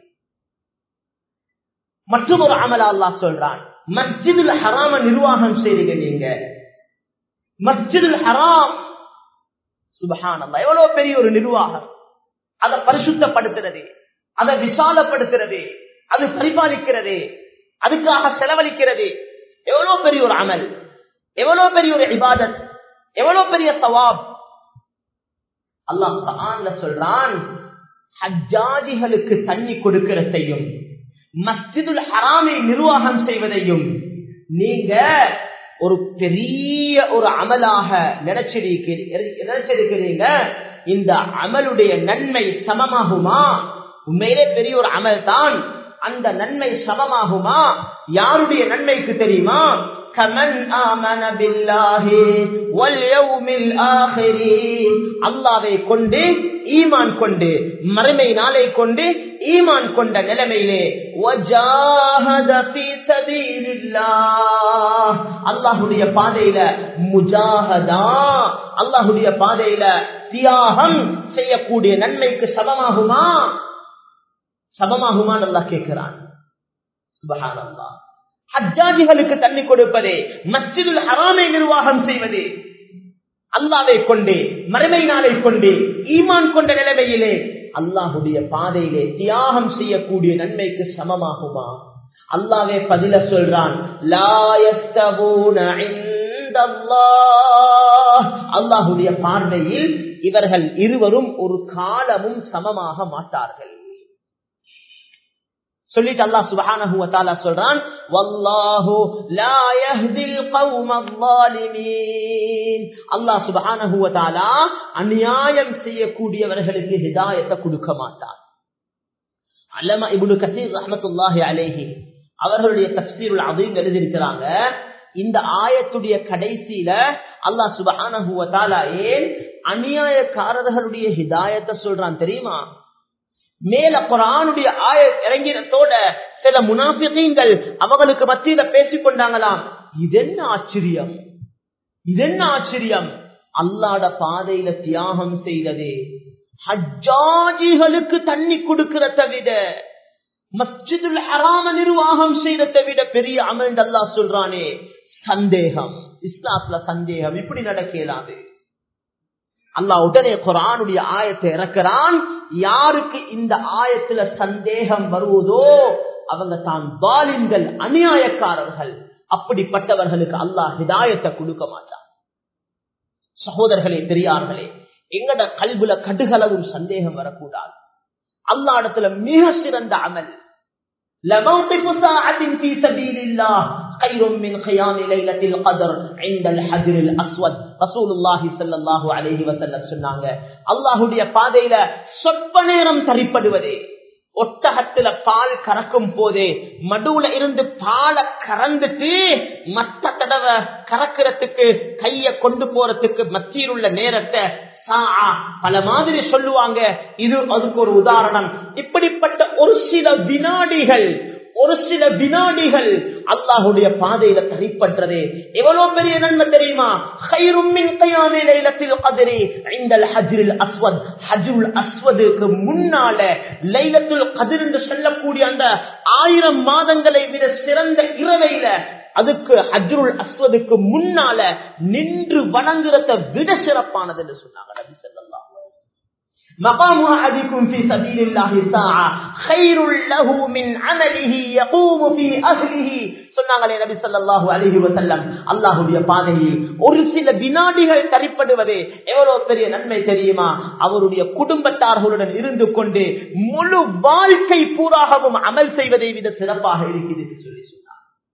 மற்றும் ஒரு அமல அல்லாஹ் சொல்றான், மஸ்ஜிதுல் ஹராம நிர்வாகம் செய்றீங்க நீங்க. மஸ்ஜிதுல் ஹராம் சுப்ஹானல்லாஹ் எவ்வளவு பெரிய ஒரு நிர்வாகம். அதை பரிசுத்தப்படுத்துறது, அதை விசாலப்படுத்துறது, அது பரிபாலிக்கிறது, அதுக்காக செலவழிக்கிறது எவ்வளவு பெரிய ஒரு அமல், எவ்வளவு பெரிய ஒரு இபாதத், எவ்வளவு பெரிய சவாப். அல்லாஹ் குர்ஆன்ல சொல்றான், ஹஜ்ஜாஜிகளுக்கு தண்ணி கொடுக்கிறதையும் மஸ்ஜிதுல் ஹராமை நிர்வாகம் செய்வதையும் நீங்க ஒரு பெரிய ஒரு அமலாக நினைச்சிருக்கிறீங்க. இந்த அமலுடைய நன்மை சமமாகுமா? உண்மையிலே பெரிய ஒரு அமல் தான். அந்த நன்மை சமமாகுமா? யாருடைய நன்மைக்கு தெரியுமா? கமன் ஆமன பில்லாஹி வல் யௌமில் ஆகிர், அல்லாஹ்வை கொண்டு ஈமான் கொண்டு மறுமை நாளை கொண்டு ஈமான் கொண்ட நிலைமையிலே வஜாஹத ஃபீ சபீலில்லாஹ், அல்லாஹ்வுடைய பாதையில முஜாஹதா, அல்லாஹ்வுடைய பாதையில தியாகம் செய்யக்கூடிய நன்மைக்கு சமமாகுமா? சமமாகுமான்னு அல்லாஹ் கேட்கிறான். சுப்ஹானல்லாஹ். ஹஜ்ஜாஜிகளுக்கு தண்ணி கொடுப்பதே, மஸ்ஜிதுல் ஹராமை நிர்வாகம் செய்வதே, அல்லாஹ்வை கொண்டு மறுமை நாளை கொண்டு ஈமான் கொண்ட நிலைமையிலே அல்லாஹ்வுடைய பாதையிலே தியாகம் செய்யக்கூடிய நன்மைக்கு சமமாகுமா? அல்லாஹ்வே பதில சொல்றான், லா யஸ்தவூன இன்தல்லாஹ், அல்லாஹ்வுடைய பார்வையில் இவர்கள் இருவரும் ஒரு காலமும் சமமாக மாட்டார்கள். சொல்லிட்டு அல்லாஹ் சுப்ஹானஹு வ தஆலா சொல்றான், வல்லாஹு லா யஹ்தில் கௌமல் ஸாலிமீன், அல்லாஹ் சுப்ஹானஹு வ தஆலா அநியாயம் செய்யக்கூடியவர்களுக்கு ஹிதாயத்தை கொடுக்க மாட்டார். அல்லமா இப்னு கஸீர் ரஹ்மத்துல்லாஹி அலைஹி அவர்களுடைய தஃப்ஸீருல் அஸீம் எழுதியிருக்கிறாங்க, இந்த ஆயத்துடைய கடைசியில அல்லாஹ் சுப்ஹானஹு வ தஆலா ஏன் அநியாயக்காரர்களுடைய ஹிதாயத்தை சொல்றான் தெரியுமா? மேல குர்ஆனுடைய ஆயத் இறங்கினதோட சில முனாஃபிகீன்கள் அவங்களுக்கு மத்தியில பேசிக் கொண்டாங்களாம், இதென்ன ஆச்சரியம், இதென்ன ஆச்சரியம், அல்லாஹ்வுடைய பாதையில தியாகம் செய்ததே ஹஜ்ஜாஜிகளுக்கு தண்ணி கொடுக்கிறதை விட, மஸ்ஜிதுல் ஹராம நிர்வாகம் செய்யறதை விட பெரிய அமல் அல்லாஹ் சொல்றானே. சந்தேகம், இஸ்லாத்துல சந்தேகம் இப்படி நடக்கலாது. அல்லாஹ் உடனே குர்ஆனுடைய ஆயத்தை இறக்குறான், யாருக்கு இந்த ஆயத்துல சந்தேகம் வருவதோ அவங்க தான் வாலிம்கள், அநியாயக்காரர்கள், அப்படிப்பட்டவர்களுக்கு அல்லாஹ் ஹிதாயத்தை கொடுக்க மாட்டார். சகோதரர்களே, பெரியார்களே, எங்கட கல்புல கடுகளவும் சந்தேகம் வரக்கூடாது. அல்லாஹ் இடத்துல மிக சிறந்த அமல் خير من قيام ليلة القدر عند الحجر الأسود. ரசூலுல்லாஹி ஸல்லல்லாஹு அலைஹி வஸல்லம் சொன்னாங்க, அல்லாஹ்வுடைய பாதையில சொற்ப நேரம் தரிப்படுவதே, ஒட்டகத்துல பால் கறக்கும் போதே மடுவுல இருந்து பாலை கறந்துட்டு மத்த தடவை கறக்கிறதுக்கு கைய கொண்டு போறதுக்கு மத்தியில் உள்ள நேரத்தை பல மாதிரி சொல்லுவாங்க. இது அதுக்கு ஒரு உதாரணம். இப்படிப்பட்ட ஒரு சில வினாடிகள் அல்லாஹ்வுடைய பாதையில தரிப்பற்றதே எவ்வளவு பெரிய நன்மை தெரியுமா? கைரும் மின் கியாமி லைலத்தில் கத்ரி இன்தல் ஹஜ்ரில் அஸ்வத். ஹஜ்ருல் அஸ்வதுக்கு முன்னால லைலத்துல் கத்ர் என்று சொல்லக்கூடிய அந்த 1000 மாதங்களை விட சிறந்த இரவையில, அதுக்கு ஹஜ்ருல் அஸ்வதுக்கு முன்னால நின்று வணங்குறதை விட சிறப்பானது என்று சொன்னாங்க நபி ஸல்லல்லாஹு அலைஹி வஸல்லம். மகாமு அஹதிக்கும் ஃபீ சபீலில்லாஹி ஸாஅ கைருல் லஹு மின் அமலிஹி யகூமு ஃபீ அஹ்லிஹி. சொன்னாங்களே நபி ஸல்லல்லாஹு அலைஹி வஸல்லம், அல்லாஹ்வுடைய பாதையில் ஒரு சில வினாடிகள் தரிப்படுவதே எவ்வளவு பெரிய நன்மை தெரியுமா? அவருடைய குடும்பத்தார்களுடன் இருந்து கொண்டு முழு வாழ்க்கை பூராகவும் அமல் செய்வதை விட சிறப்பாக இருக்கிறது என்று சொல்லி சொன்னார்.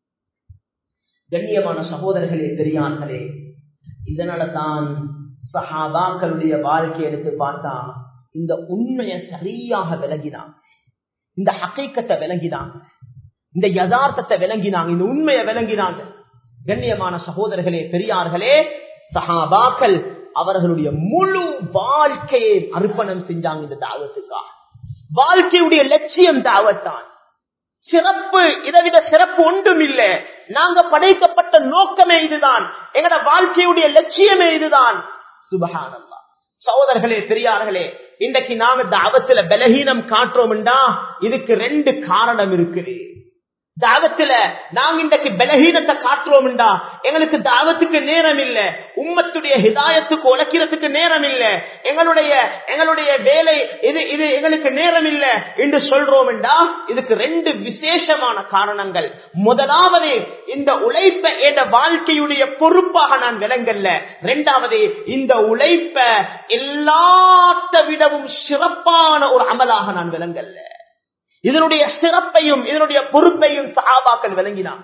கண்ணியமான சகோதரர்களே, பெரியார்களே, இதனால தான் சஹாபாக்களுடைய வாழ்க்கை எடுத்து பார்த்தா இந்த உண்மையை சரியாக விளங்கினாங்க, இந்த ஹகீகத்தை விளங்கினாங்க, இந்த யதார்த்தத்தை விளங்கினாங்க, இந்த உண்மையை விளங்கினாங்க. கண்ணியமான சகோதரர்களே, பெரியார்களே, சஹாபாக்கள் அவர்களுடைய முழு வாழ்க்கையை அர்ப்பணம் செஞ்சாங்க இந்த தாவத்துக்காக. வாழ்க்கையுடைய லட்சியம் தாவத்தான். சிறப்பு, இதைவிட சிறப்பு ஒன்றும் இல்லை. நாங்க படைக்கப்பட்ட நோக்கமே இதுதான், எங்கட வாழ்க்கையுடைய லட்சியமே இதுதான். சுப்ஹானல்லாஹ். சகோதரர்களே, பெரியார்களே, இன்றைக்கு நாங்க தாவத்துல பலகீனம் காட்டுறோம்டா இதுக்கு 2 காரணம் இருக்குது. தாவத்துல நாங்க இன்றைக்கு பலகீனத்தை காட்டுறோம்டா எங்களுக்கு தாவத்துக்கு நேரம் இல்ல, உம்மத்துடைய ஹிதாயத்துக்கு உழைக்கிறதுக்கு நேரம் இல்ல, எங்களுடைய வேலை இது எங்களுக்கு நேரம் இல்ல என்று சொல்றோம்டா இதுக்கு 2 விசேஷமான காரணங்கள். முதலாவது, இந்த உழைப்பை என் வாழ்க்கையுடைய பொறுப்பாக நான் விளங்கல்ல. 2வது, இந்த உழைப்ப எல்லாத்த விடவும் சிறப்பான ஒரு அமலாக நான் விளங்கல்ல. இதனுடைய சிறப்பையும் இதனுடைய பொறுப்பையும் சஹாபாக்கள் விளங்கினாங்க.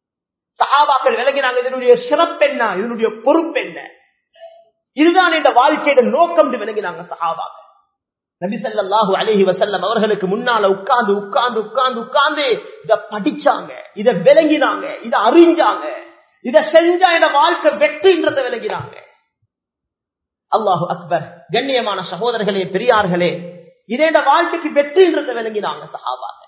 இதனுடைய சிறப்பு என்ன, இதனுடைய பொறுப்பு என்ன, இதுதான் இந்த வாழ்க்கையோட நோக்கம் விளங்கினாங்க சஹாபாக்கள். நபி ஸல்லல்லாஹு அலைஹி வஸல்லம் அவர்களுக்கு முன்னால உட்கார்ந்து இத படிச்சாங்க, இத விளங்கினாங்க, இத அறிஞ்சாங்க, இத செஞ்சா இந்த வாழ்க்கை வெற்றின்றதை விளங்கினாங்க. அல்லாஹு அக்பர். கண்ணியமான சகோதரர்களே, பெரியார்களே, இதே வாழ்க்கைக்கு வெற்றின்றதை விளங்கினாங்க சஹாபாக்கள்.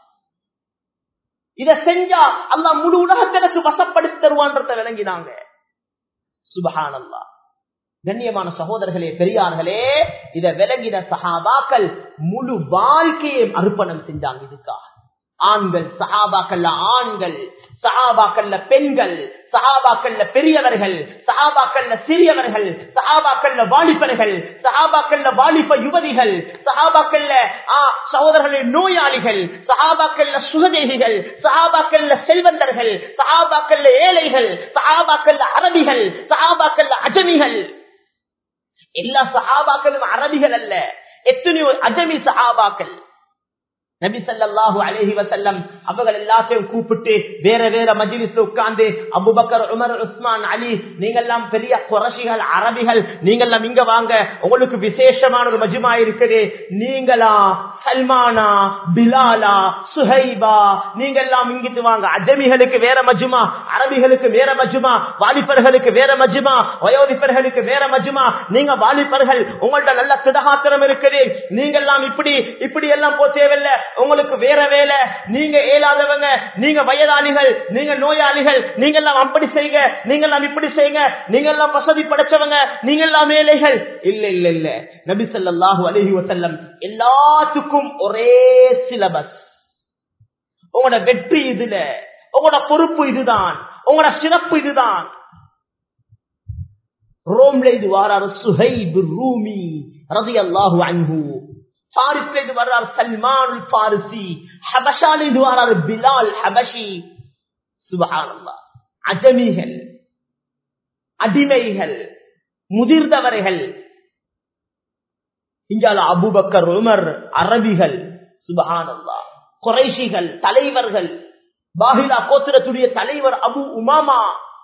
இத செஞ்சா அல்லாஹ் முழு உலகத்திற்கு வசப்படுத்தி தருவான்றதை விளங்கினாங்க. சுப்ஹானல்லாஹ். கண்ணியமான சகோதரர்களே, பெரியார்களே, இத விளங்கின சஹாபாக்கள் முழு வாழ்க்கையை அர்ப்பணம் செஞ்சாங்க இதுக்காக. ஆண்கள், சஹாபாக்கள்ல ஆண்கள், சஹாபாக்கள்ல பெண்கள், சஹாபாக்கள்ல பெரியவர்கள், சஹாபாக்கள்ல சிறியவர்கள், சஹாபாக்கள்ல வாலிபர்கள், சஹாபாக்கள்ல வாலிப யுவதிகள், சஹாபாக்கள்ல சகோதரர்களே நோயாளிகள், சஹாபாக்கள்ல சுகதேகிகள், சஹாபாக்கள்ல செல்வந்தர்கள், சஹாபாக்கள்ல ஏழைகள், சஹாபாக்கள்ல அரபிகள், சஹாபாக்கள்ல அஜமிகள். எல்லா சஹாபாக்களும் அரபிகள் அல்ல, எத்தனையோ அஜமி சஹாபாக்கள். நபி ஸல்லல்லாஹு அலைஹி வஸல்லம் அவர்கள் எல்லாத்தையும் கூப்பிட்டு வேற வேற மஜ்லிஸ்ல உட்கார்ந்து, அபூபக்கர், உமர், உஸ்மான், அலி, நீங்க எல்லாம் பெரிய குறைஷிகள், அரபிகள், நீங்க எல்லாம் இங்க வாங்க, உங்களுக்கு விசேஷமான ஒரு மஜ்மா இருக்குது. நீங்களா, சல்மானா, பிலாலா, சுஹைபா, நீங்க எல்லாம் இங்கிட்டு வாங்க. அஜமிகளுக்கு வேற மஜ்மா, அரபிகளுக்கு வேற மஜ்மா, வாலிபர்களுக்கு வேற மஜ்மா, வயோதிபர்களுக்கு வேற மஜ்மா. நீங்க வாலிபர்கள், உங்கள்ட்ட நல்ல திடகாத்திரம் இருக்குது, நீங்க எல்லாம் இப்படி எல்லாம் போ தேவையில்லை, உங்களுக்கு வேற வேலை, நீங்க ஏலாதவங்க, நீங்க வயதாளிகள், நீங்க நோயாளிகள், நீங்க எல்லாம் அப்படி செய்யுங்க, நீங்க எல்லாம் இப்படி செய்யுங்க, நீங்க எல்லாம் வசதி படைச்சவங்க, நீங்க எல்லாம் ஏழைகள். இல்ல. நபி ஸல்லல்லாஹு அலைஹி வஸல்லம் எல்லாத்துக்கும் ஒரே சிலபஸ். உங்களோட வெற்றி இதுல, உங்களோட பொறுப்பு இதுதான், உங்களோட சிறப்பு இதுதான். ரோம்ல இது வாராரு சுஹைப் ரூமி ரலியல்லாஹு அன்ஹு, பாரிஸ்ல இது வர்றார் சல்மான் பாரிசி, ஹபஷால இது வர்றார் பிலால் ஹபஷி. சுப்ஹானல்லாஹ். அஜமிகள், அடிமைகள், முதிர்ந்தவர்கள், இங்கால அபூபக்கர், உமர், அரபிகள். சுப்ஹானல்லாஹ். குறைஷிகள், தலைவர்கள். பாஹிலா கோத்திரத்துடைய தலைவர் அபு உமாமா,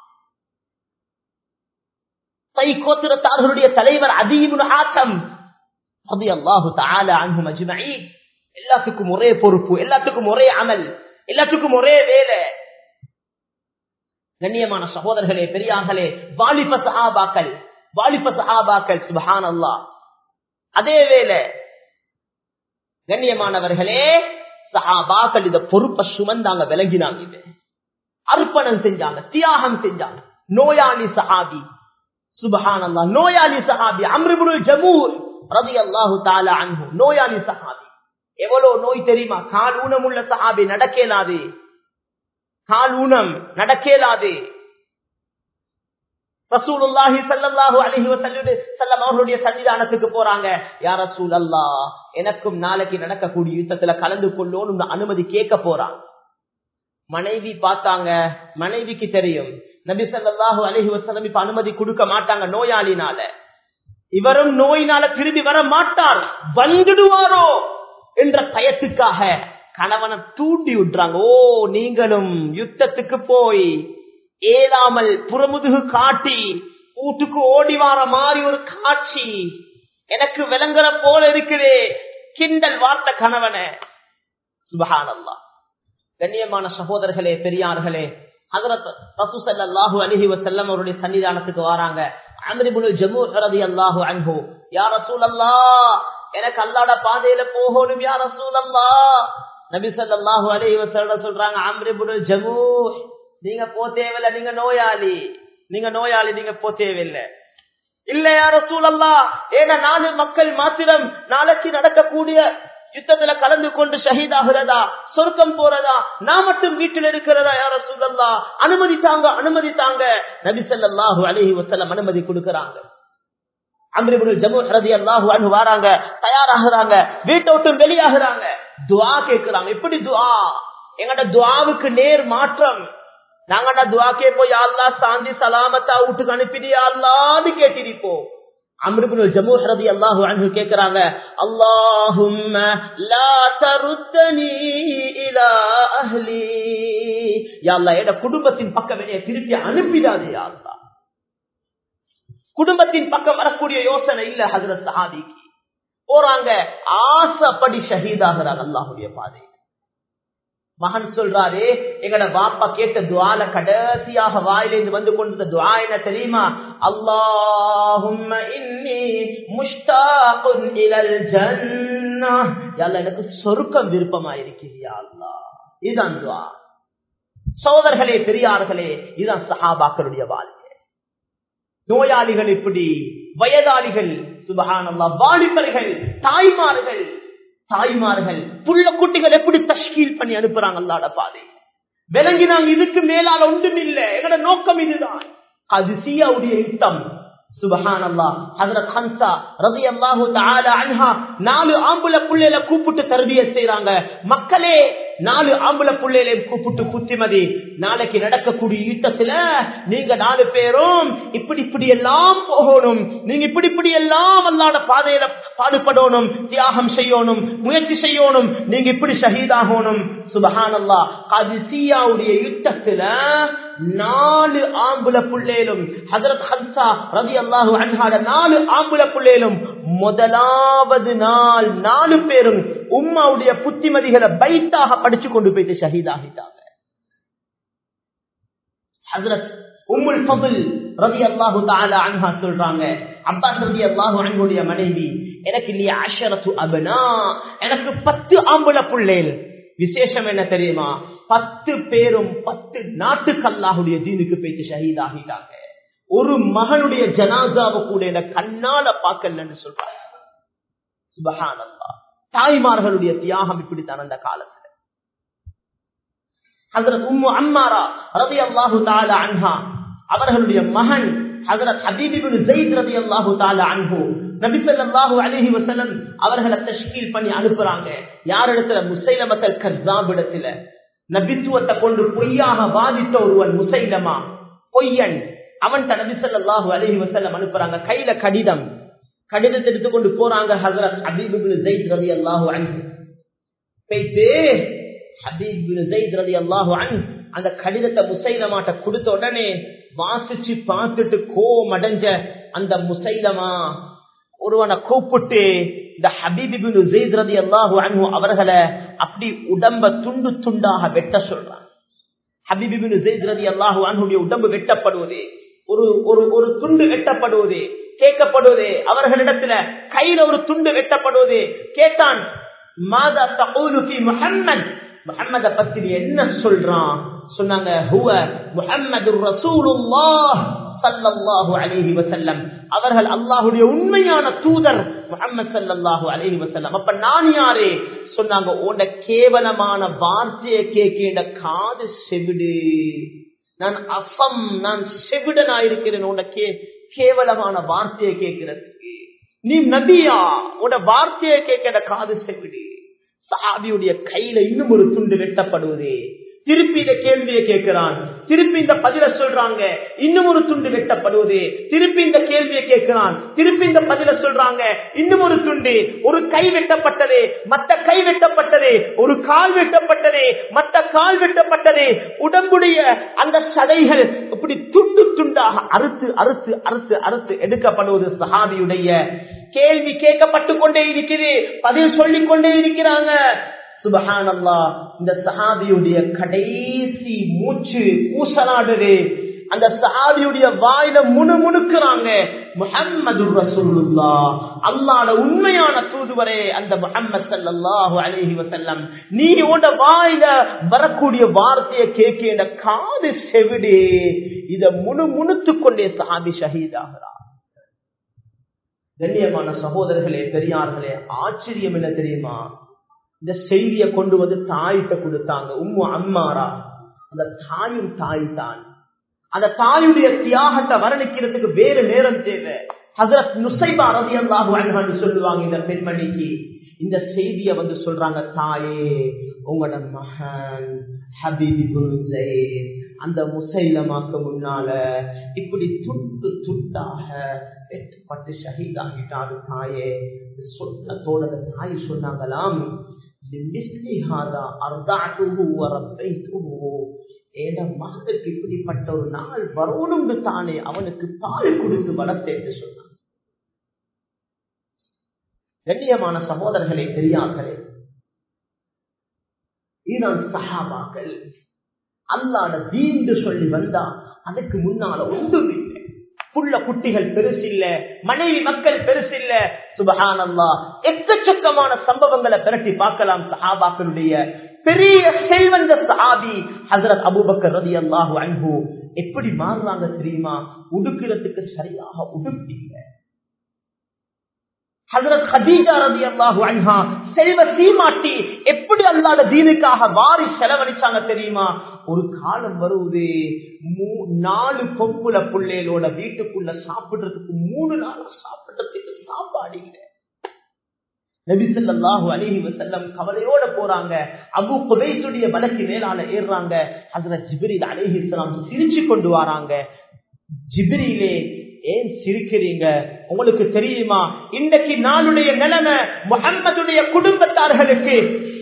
தை கோத்திரத்தார்களுடைய தலைவர் அதி இப்னு ஹாத்தம் ரலியல்லாஹு தஆலா அன்ஹும் அஜ்மஈன். எல்லாத்துக்கும் ஒரே பொறுப்பு, எல்லாத்துக்கும் ஒரே அமல், எல்லாத்துக்கும் ஒரே வேலை. கண்ணியமான சகோதரர்களே, பெரியார்களே, வாலிப சஹாபாக்கள் சுப்ஹானல்லாஹ். அதே வேளை கண்ணியமானவர்களே, சஹாபாக்கள் இந்த பொறுப்பை சுமந்தாங்க, விளங்கினாங்க, இது அர்ப்பணம் செஞ்சாங்க, தியாகம் செஞ்சாங்க. நோயாளி சஹாபி சுப்ஹானல்லாஹ், நோயாளி சஹாபி அம்ர் இப்னுல் ஜமூஹ் ரலியல்லாஹு தஆலா அன்ஹு, நோயாளி சஹாபி. எவ்வளவு நோய் தெரியுமா? கால் ஊனம் உள்ள சஹாபி, நடக்கலாது, கால் ஊனம் நடக்கலாது. ரசூலுல்லாஹி ஸல்லல்லாஹு அலைஹி வஸல்லம் அவர்களுடைய சன்னிதானத்துக்கு போறாங்க. யா ரசூலல்லாஹ், எனக்கும் நாளைக்கு நடக்கக்கூடிய யுத்தத்துல கலந்து கொள்ளணும்னு அனுமதி கேட்க போறாங்க. மனைவி பார்த்தாங்க, மனைவிக்கு தெரியும் நபி ஸல்லல்லாஹு அலைஹி வஸல்லம் இப்ப அனுமதி கொடுக்க மாட்டாங்க நோயாளினால. இவரும் நோயினால திரும்பி வர மாட்டார், வந்துடுவாரோ என்ற பயத்துக்காக கணவனை தூண்டி விட்டுறாங்க. ஓ, நீங்களும் யுத்தத்துக்கு போய் ஏலாமல் புறமுதுகு காட்டி வீட்டுக்கு ஓடி வார மாதிரி ஒரு காட்சி எனக்கு விளங்குற போல இருக்குதே, கிண்டல் வார்த்த கணவனை. சுப்ஹானல்லாஹ். கண்ணியமான சகோதரர்களே, பெரியார்களே, ஹஜ்ரத் ரசூல் ஸல்லல்லாஹு அலைஹி வஸல்லம் அவருடைய சன்னிதானத்துக்கு வராங்க. அம்ர் இப்னுல் ஜமூஹ் ரலியல்லாஹு அன்ஹு, யா ரசூலல்லாஹ், எனக்கு அல்லாஹ்வுடைய பாதையில போகணும் யா ரசூலல்லாஹ். நபி ஸல்லல்லாஹு அலைஹி வஸல்லம் சொல்றாங்க, அம்ர் இப்னுல் ஜமூஹ், நீங்க போ தேவையில்லை, நீங்க நோயாளி, நீங்க போ தேவையில்லை. இல்ல யா ரசூலல்லாஹ், ஏன்னா 4 மக்கள் மாத்திரம் நாளைக்கு நடக்கக்கூடிய யுத்தத்துல கலந்து கொண்டு ஷஹீதாகிறதா, சொர்க்கம் போறதா, நான் மட்டும் வீட்டில் இருக்கிறதா யா ரசூலல்லாஹ், அனுமதித்தாங்க. நபி ஸல்லல்லாஹு அலைஹி வஸல்லம் அனுமதி கொடுக்கறாங்க. அம்ர் இப்னுல் ஜமூஹ் ரலியல்லாஹு அன்ஹு வராங்க, தயாராகிறாங்க, வீட்டை விட்டு வெளியாகிறாங்க, துஆ கேட்கிறாங்க. எப்படி துஆ? எங்கட துஆவுக்கு நேர் மாற்றம். நாங்கட துஆ கேட்போம், யா அல்லாஹ் சாந்தி சலாமத்தா வீட்டுக்கு அனுப்பிடியா அல்லாஹ்னு கேட்டிருப்போம். அம்ர் இப்னுல் ஜமூஹ் ரலியல்லாஹு அன்ஹு கேக்குறாங்க, அல்லாஹும்ம லா தருத்தனி இலா அஹ்லி, யா அல்லாஹ் என் குடும்பத்தின் பக்கம் என்னைய திருப்பி அனுப்பிடாதே யா அல்லாஹ். குடும்பத்தின் பக்கம் வரக்கூடிய யோசனை இல்ல ஹஜ்ரத் சஹாபிக்கு. போறாங்க, ஆசைப்படி ஷஹீதாகிறாங்க அல்லாஹ்வுடைய பாதையில். மகன் சொல்றாரு, எங்கட பாப்பா கேட்ட துஆல கடைசியாக வாயிலிருந்து வந்து கொண்ட துஆ என்ன தெரியுமா? அல்லாஹும்ம இன்னி முஷ்தாகுன் இலல் ஜன்னah, யா அல்லாஹ் எனக்கு சொர்க்கம் விருப்பமா இருக்குது யா அல்லாஹ். இதுதான் துஆ. சகோதரர்களே, பெரியார்களே, இதுதான் சஹாபாக்களுடைய வாழ்க்கை. நோயாளிகள் இப்படி, வயதாளிகள் சுப்ஹானல்லாஹ், வாலிபர்கள், தாய்மார்கள், புள்ள குட்டிகள் எப்படி தஷ்கீல் பண்ணி அனுப்புறாங்க அல்லாஹ்வுடைய பாதை. விளங்கினாங்க, இதுக்கு மேலால ஒன்றும் இல்லை, எங்களோட நோக்கம் இதுதான். கதிசியாவுடைய யுத்தம் சுப்ஹானல்லாஹ், ஹஜ்ரத் ஹன்சா ரலியல்லாஹு தஆலா அன்ஹா 4 ஆம்பளை புள்ளைகளை கூப்பிட்டு தர்பியத் செய்றாங்க. மக்களே, 4 ஆம்பளை புள்ளைகளை கூப்பிட்டு, புத்திமதி, நாளைக்கு நடக்கக்கூடிய யுத்தத்துல நீங்க 4 பேரும் இப்படி எல்லாம் போகணும், நீங்க இப்படி எல்லாம் அல்லாஹ்வுடைய பாதையில பாடுபடணும், தியாகம் செய்யணும், முயற்சி செய்யணும், நீங்க இப்படி ஷஹீதாகணும். சுப்ஹானல்லாஹ், கதிசியாவுடைய யுத்தத்துல 4 ஆம்பளை புள்ளைகளும், ஹஜ்ரத் ஹன்சா ரலியல்லாஹு அன்ஹா 4 ஆம்பளை புள்ளைகளும் முதலாவது நாள் 4 பேரும் உம்மாவுடைய புத்திமதிகளை பைத்தாக படிச்சு கொண்டு போயிட்டு ஷஹீதாகிட்டாங்க. ஹஜ்ரத் உம்முல் ஃபضல் ரலியல்லாஹு தஆலா அன்ஹா சொல்றாங்க, அப்பாஸ் ரலியல்லாஹு அன்ஹுடைய மனைவி, எனக்கு நீ 10 அப்னா, எனக்கு 10 ஆம்பளை புள்ளைகள். விசேஷம் என்ன தெரியுமா? 10 பேரும் 10 நாட்டுக்கு அல்லாஹ்வுடைய தீனுக்கு போயிட்டு ஷஹீதாகிட்டாங்க. ஒரு மகனுடைய ஜனாசாவை கூட என கண்ணால பார்க்கலன்னு சொல்றாங்க. சுப்ஹானல்லாஹ், தாய்மார்களுடைய தியாகம் இப்படித்தான் அந்த காலத்துல. ஹஜ்ரத் உம்மு அம்மாரா ரலியல்லாஹு தஆலா அன்ஹா, அவர்களுடைய மகன் ஹஜ்ரத் ஹபீப் இப்னு ஸைத் ரலியல்லாஹு தஆலா அன்ஹு நபி ஸல்லல்லாஹு அலைஹி வஸல்லம் அவர்களை தஷ்கீல் பண்ணி அனுப்புறாங்க. யார் இடத்துல? முஸைலமத்துல் கஸ்ஸாப் இடத்துல. நபித்துவத்தை கொண்டு பொய்யாக வாதித்த ஒருவன் முஸைலமா, பொய்யன். அவன் நபி ஸல்லல்லாஹு அலைஹி வஸல்லம் அனுப்புறாங்க. கையில கடிதத்தை எடுத்துக்கொண்டு போறாங்க. ஹஜ்ரத் ஹபீப் இப்னு ஸைத் ரலியல்லாஹு அன்ஹு போயிட்டு ஹபீப் பின் ஸைத் ரலியல்லாஹு அன்ஹு அந்த கடிதத்தை முசைலமாட்ட கொடுத்த உடனே வாசிச்சு பார்த்துட்டு கோமடைஞ்ச அந்த முசைலமா ஒருவனை கூப்பிட்டு இந்த ஹபீப் பின் ஸைத் ரலியல்லாஹு அன்ஹு அவர்களை அப்படி உடம்ப துண்டு துண்டாக வெட்ட சொல்றான். ஹபீப் பின் ஸைத் ரலியல்லாஹு அன்ஹுடைய உடம்பு வெட்டப்படுவது, ஒரு துண்டு வெட்டப்படுவது கேட்கப்படுவது, அவர்களிடத்துல கையில ஒரு துண்டு வெட்டப்படுவது. கேட்டான், மாதா தகூலு ஃபீ முஹம்மத், முஹம்மத பத்தி என்ன சொல்றான்? சொன்னாங்க, ஹுவ முஹம்மதுர் ரசூலுல்லாஹ் ஸல்லல்லாஹு அலைஹி வஸல்லம், அவர்கள் அல்லாஹ்வுடைய உண்மையான தூதர் முஹம்மது ஸல்லல்லாஹு அலைஹி வஸல்லம். அப்ப நான் யாரு? சொன்னாங்க, உன்ட கேவலமான வார்த்தையை கேட்கின்ற காது செவிடு, நான் அசம், நான் செவிடனா இருக்கிறேன் உன்ட கேவலமான வார்த்தையை கேட்கிறதுக்கு. நீ நபியா? உன்ட வார்த்தையை கேட்கிற காது செவிடு. சஹாபியுடைய கையில இன்னும் ஒரு துண்டு வெட்டப்படுவது. திருப்பி இந்த கேள்வியை கேட்கிறான், திருப்பி இந்த பதில சொல்றாங்க, இன்னும் ஒரு துண்டு வெட்டப்படுவது. திருப்பி இந்த கேள்வியை கேட்கிறான், திருப்பி இந்த பதில சொல்றாங்க, இன்னும் ஒரு துண்டு. ஒரு கை வெட்டப்பட்டது, மற்ற கை வெட்டப்பட்டது, ஒரு கால் வெட்டப்பட்டது, மற்ற கால் வெட்டப்பட்டது. உடம்புடைய அந்த சதைகள் இப்படி துண்டு துண்டாக அறுத்து அறுத்து அறுத்து அறுத்து எடுக்கப்படுவது. சஹாபியுடைய கேள்வி கேட்கப்பட்டு கொண்டே இருக்கிறது, பதில் சொல்லிக் கொண்டே இருக்கிறாங்க. சுப்ஹானல்லாஹ், இந்த சஹாபியுடைய கடைசி மூச்சு ஊசலாடுது. அந்த சஹாபியுடைய வாயில முணுமுணுக்குறாங்க, முஹம்மதுர் ரசூலுல்லாஹ், அல்லாஹ்வுடைய உண்மையான தூதுவரே அந்த முஹம்மது ஸல்லல்லாஹு அலைஹி வஸல்லம், நீ உன்ட வாயில வரக்கூடிய வார்த்தையை கேட்கிற காது செவிடு. இத முணுமுணுத்துக் கொண்டே சஹாபி ஷஹீதாகிறார். கண்ணியமான சகோதரர்களே, பெரியார்களே, ஆச்சரியம் என்ன தெரியுமா? இந்த செய்தியை கொண்டு வந்து தாயிட்ட கொடுத்தாங்க, உம்மு அம்மாரா. அந்த தாயும் தாய் தான். அந்த தாயுடைய தியாகத்தை வர்ணிக்கிறதுக்கு வேறு நேரம் தேவை. ஹஜ்ரத் நுசைபா ரலியல்லாஹு அன்ஹா சொல்லுவாங்க இந்த பெண்மணிக்கு. இந்த செய்தியை வந்து சொல்றாங்க, தாயே, உங்களோட மகன் ஹபீப் இப்னு ஸைத் அந்த முசைலமாக்கு முன்னால இப்படி துண்டு துண்டாக வெட்டப்பட்டு ஷஹீதாகிட்டாரு தாயே. சொன்னதோட தாய் சொன்னாங்களாம், மகனுக்கு இப்படிப்பட்ட ஒரு நாள் வரணும் தானே அவனுக்கு பால் கொடுத்து வளர்த்தேன் சொன்னான். கண்ணியமான சகோதரர்களே, பெரியார்களே, இதுதான் சஹாபாக்கள். அல்லாஹ்வுடைய தீன் சொல்லி வந்தா அதுக்கு முன்னால ஒன்றும் இல்லை. புள்ள குட்டிகள் பெருசு இல்ல, மனைவி மக்கள் பெருசு இல்ல. சுப்ஹானல்லாஹ், எக்கச்சக்கமான சம்பவங்களை பிரட்டி பார்க்கலாம். சஹாபாக்களுடைய பெரிய செல்வந்த சஹாபி ஹஜ்ரத் அபூபக்கர் ரலியல்லாஹு அன்ஹு எப்படி மாறுறாங்க தெரியுமா? உடுக்கிறதுக்கு சரியாக உடுப்பில்லை. ஹஜ்ரத் கதீஜா ரலியல்லாஹு அன்ஹா செல்வ சீமாட்டி எப்படி அல்லாஹ்வுடைய தீனுக்காக வாரி செலவழிச்சாங்க தெரியுமா? ஒரு காலம் வருவது 4 பொம்புல பிள்ளைகளோட வீட்டுக்குள்ள சாப்பிடுறதுக்கு 3 நாள் சாப்பிடுறதுக்கு சாப்பாடு இல்லை. நபி ஸல்லல்லாஹு அலைஹி வஸல்லம் கவலையோட போறாங்க. அபூ குபைஸுடைய மலக்கு மேலால ஏறுறாங்க. ஹஜ்ரத் ஜிப்ரீல் அலைஹிஸ்ஸலாம் சிரிச்சு கொண்டு வராங்க. ஜிப்ரீலே, ஏன் சிரிக்கிறீங்க? உங்களுக்கு தெரியுமா இன்றைக்கு நாளுடைய நிலைமை? முஹம்மதுடைய குடும்பத்தார்களுக்கு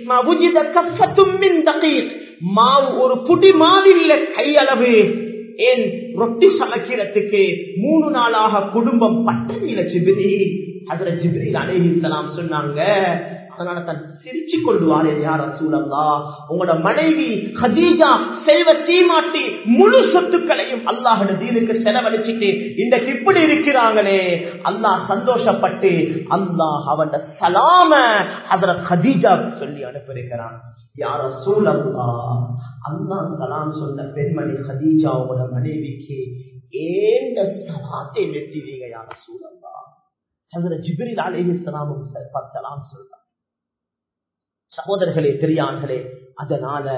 மாவு ஒரு புடி மாவில்லை, கையளவு. ஏன் ரொட்டி சமைக்கிறதுக்கு 3 நாளாக குடும்பம் பட்டினியில. ஹஜ்ரத் ஜிப்ரீல் அலைஹிஸ்ஸலாம் சொன்னாங்க, அதனால தான் சிரிச்சு கொள்வாரே, யா ரசூலல்லாஹ், உங்களோட மனைவி கதீஜா செல்வ சீமாட்டி முழு சொத்துக்களையும் அல்லாஹ்வுடைய தீனுக்கு செலவழிச்சிட்டு இன்றைக்கு இப்படி இருக்கிறாங்களே. அல்லாஹ் சந்தோஷப்பட்டு அல்லாஹ் அவன் சலாம ஹஜ்ரத் கதீஜா சொல்லி அனுப்பியிருக்கிறான். யா ரசூலல்லாஹ், அல்லாஹ் சலாம் சொன்ன பெண்மணி கதீஜா உங்களோட மனைவிக்கு ஏந்த சலாத்தை வெட்டினீங்க யா ரசூலல்லாஹ். ஹஜ்ரத் ஜிப்ரீல் அலைஹிஸ்ஸலாம் சலாம் சொல்றாங்க. சகோதரர்களே, பெரியார்களே, அதனால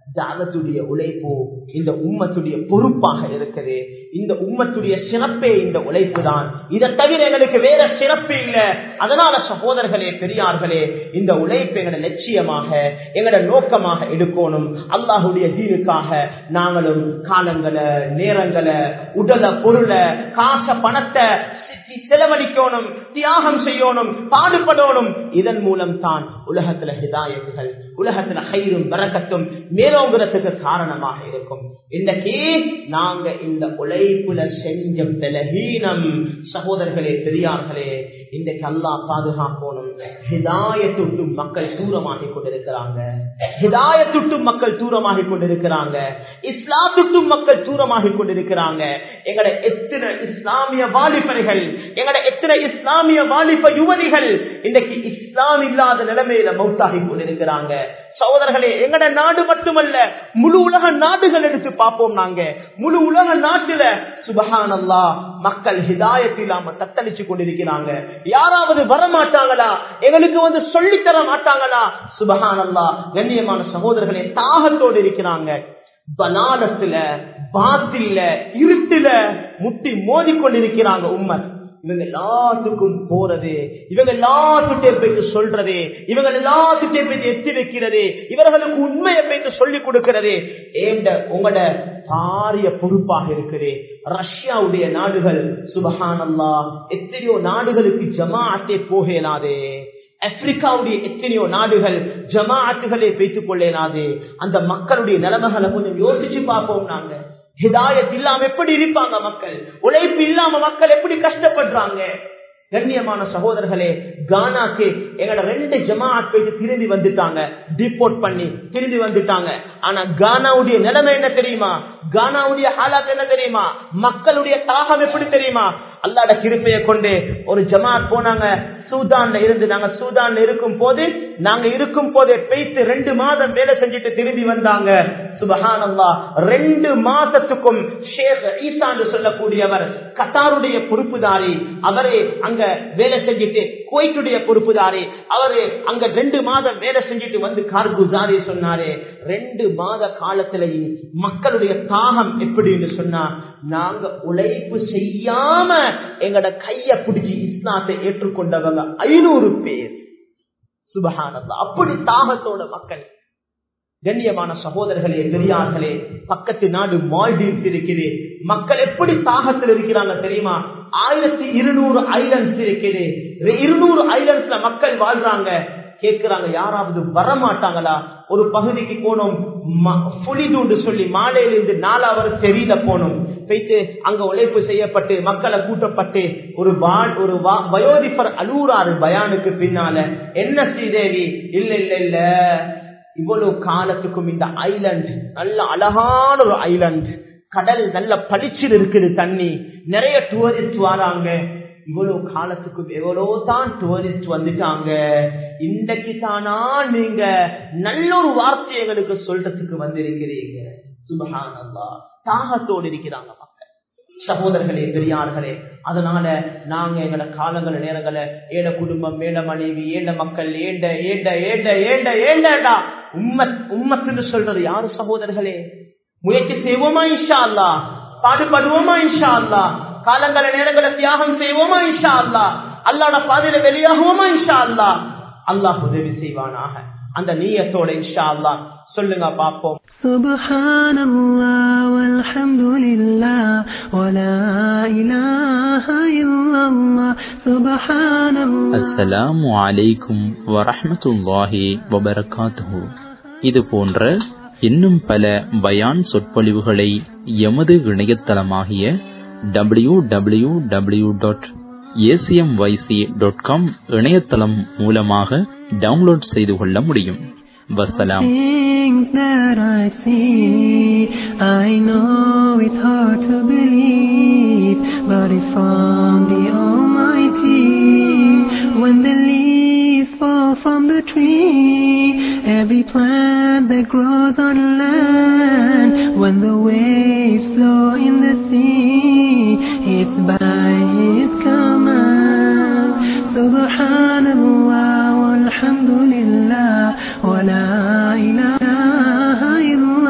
தாவத்துடைய உழைப்பு இந்த உம்மத்துடைய பொறுப்பாக இருக்குது. இந்த உம்மத்துடைய சிறப்பே இந்த உழைப்பு தான். இதை தவிர எங்களுக்கு வேற சிறப்பு இல்லை. அதனால சகோதரர்களே, பெரியார்களே, இந்த உழைப்பு எங்களோட லட்சியமாக எங்களோட நோக்கமாக எடுக்கணும். அல்லாஹுடைய தீனுக்காக நாங்களும் காலங்களை, நேரங்களை, உடலை, பொருளை, காச, பணத்தை செலவழிக்கணும், தியாகம் செய்யணும், பாடுபடணும். இதன் மூலம் தான் உலகத்துல ஹிதாயத்துகள், உலகத்துல ஹைரும் பரக்கத்தும் மேலோங்குறதுக்கு காரணமாக இருக்கும். இன்றைக்கு நாங்க இந்த உழைப்புல செஞ்ச பலஹீனம் சகோதரர்களே, பெரியார்களே, இன்றைக்கு அல்லாஹ் பாதுகாக்கணும். ஹிதாயத்துட்டும் மக்கள் தூரமாகிக் கொண்டிருக்கிறாங்க. ஹிதாயத்துட்டும் மக்கள் தூரமாகிக் கொண்டிருக்கிறாங்க. இஸ்லாத்துட்டும் மக்கள் தூரமாகிக் கொண்டிருக்கிறாங்க. எங்கட எத்தனை இஸ்லாமிய வாலிபர்கள், எங்கட எத்தனை இஸ்லாமிய வாலிப யுவதிகள் இன்றைக்கு இஸ்லாம் இல்லாத நிலைமையில மௌத்தாகி கொண்டிருக்கிறாங்க. சகோதரர்களே, எங்கட நாடு மட்டுமல்ல, முழு உலக நாடுகள் எடுத்து பார்ப்போம். நாங்க முழு உலக நாட்டுல சுபஹானல்லாஹ் மக்கள் ஹிதாயத் இல்லாம தத்தளிச்சு கொண்டிருக்கிறாங்க. யாராவது வரமாட்டாங்களா? எங்களுக்கு வந்து சொல்லித்தர மாட்டாங்களா? சுபஹானல்லாஹ். கண்ணியமான சகோதரர்களே, தாகத்தோடு இருக்கிறாங்க. பலாலத்துல, பாத்தில, இருட்டுல முட்டி மோதிக்கொண்டிருக்கிறாங்க உம்மத். இவங்க எல்லாத்துக்கும் போறது, இவங்க எல்லாத்துட்டே போயிட்டு சொல்றது, இவங்க எல்லாத்துட்டே போயிட்டு எத்தி வைக்கிறது, இவர்களுக்கு உண்மையை போயிட்டு சொல்லிக் கொடுக்கிறது உங்களோட பாரிய பொறுப்பாக இருக்குது. ரஷ்யாவுடைய நாடுகள் சுபஹானல்லாஹ் எத்தனையோ நாடுகளுக்கு ஜமாஅத்தே போகலாதே. ஆப்பிரிக்காவுடைய எத்தனையோ நாடுகள் ஜமாஅத்துகளே பேசிக் கொள்ளலாது. அந்த மக்களுடைய நிலைமைகளை கொஞ்சம் யோசிச்சு பார்ப்போம். நாங்க ஹிதாயத் இல்லாம எப்படி இருப்பாங்க மக்கள்? உழைப்பு இல்லாம மக்கள் எப்படி கஷ்டப்படுறாங்க? கண்ணியமான சகோதரர்களே, கானாக்கு எங்கட 2 ஜமாஅத் போயிட்டு திரும்பி வந்துட்டாங்க, டிபோர்ட் பண்ணி திரும்பி வந்துட்டாங்க. ஆனா கானாவுடைய நிலைமை என்ன தெரியுமா? கானாவுடைய ஹாலாத் என்ன தெரியுமா? மக்களுடைய தாகம் எப்படி தெரியுமா? அல்லாஹ்வுடைய கிருபையை கொண்டு ஒரு ஜமாஅத் போனாங்க சூதான்ல இருந்து. நாங்க சூதான்ல இருக்கும் போதே பேசி 2 மாதம் வேலை செஞ்சுட்டு திரும்பி வந்தாங்க. சுபஹானல்லாஹ். 2 மாசத்துக்கும் ஷேக் ஈசா என்று சொல்லக்கூடியவர் கத்தாருடைய பொறுப்புதாரி, அவரே அங்க வேலை செஞ்சுட்டு குவைத்துடைய பொறுப்புதாரி, அவரு அங்க 2 மாதம் வேலை செஞ்சுட்டு வந்து கார்குசாரி சொன்னாரு. 2 மாத காலத்திலையும் மக்களுடைய தாகம் எப்படி என்று சொன்னா, நாங்க உழைப்பு செய்யாம எங்கட கைய பிடிச்சி இஸ்லாத்தை ஏற்றுக்கொண்டவங்க 500 பேர். சுபஹானல்லாஹ். அப்படி தாகத்தோட மக்கள். கண்ணியமான சகோதரர்களே, பெரியார்களே, பக்கத்து நாடு மால்டீவ்ஸ் இருக்குது. மக்கள் எப்படி தாகத்தில் இருக்கிறாங்க தெரியுமா? 1200 ஐலண்ட்ஸ் இருக்குது. 200 ஐலண்ட்ஸ்ல மக்கள் வாழ்றாங்க. கேட்கிறாங்க, யாராவது வரமாட்டாங்களா? ஒரு பகுதிக்கு போனோம், புலிதூண்டு சொல்லி மாலையிலிருந்து 4 hours தெரியல போனோம். போயிட்டு அங்க உழைப்பு செய்யப்பட்டு மக்களை கூட்டப்பட்டு ஒரு வயோதிபர் அலூராறு பயானுக்கு பின்னால, என்ன ஸ்ரீதேவி, இல்ல இல்ல இல்ல, இவ்வளவு காலத்துக்கும் இந்த ஐலண்ட் நல்ல அழகான ஒரு ஐலண்ட், கடல் நல்ல பளிச்சில் இருக்குது, தண்ணி நிறைய டூரிஸ்ட் வராங்க. இவ்வளவு காலத்துக்கும் எவ்வளோ தான் டூரிஸ்ட் வந்துட்டாங்க. இன்றைக்கு தானா நீங்க நல்ல ஒரு வார்த்தை எங்களுக்கு சொல்றதுக்கு வந்திருக்கிறீங்க. சுபஹானல்லாஹ். தாகத்தோடு இருக்கிறாங்க மக்கள். சகோதரர்களே, பெரியார்களே, அதனால நாங்க எங்களோட காலங்கள நேரங்களை ஏட குடும்பம், ஏட மனைவி, ஏண்ட மக்கள், ஏண்ட ஏண்ட ஏண்ட ஏண்ட ஏண்டா உம்மத்துன்னு சொல்றது யாரு? சகோதரர்களே, முயற்சி செய்வோமா இன்ஷா அல்லாஹ்? பாடுபடுவோமா இன்ஷா அல்லாஹ்? காலங்கள நேரங்களை தியாகம் செய்வோமா இன்ஷா அல்லாஹ்? அல்லாஹ்வுடைய பாதையில வெளியாகுவோமா இன்ஷா அல்லாஹ்? அல்லாஹ் உதவி செய்வானாக. அந்த நியத்தோட இன்ஷா அல்லாஹ் சொல்லுங்க பாப்போம். சுப்ஹானல்லாஹ் வல்ஹம்துலில்லாஹ் வலா இலாஹ இல்லல்லாஹ் சுப்ஹானல்லாஹ். அஸ்ஸலாமு அலைக்கும் வரஹ்மத்துல்லாஹி வபரகாத்துஹு. இது போன்ற இன்னும் பல பயான் சொற்பொழிவுகளை எமது இணையதளமாகிய www.acmyc.com இணையதளம் மூலமாக டவுன்லோட் செய்து கொள்ள முடியும். வஸ்ஸலாம். Things that I see, I know it's hard to believe, but it's from the Almighty. When the leaves fall from the tree, every plant that grows on land, when the waves flow in the sea, it's by His command. Subhanallah walhamdulillah wa la ilaha illallah.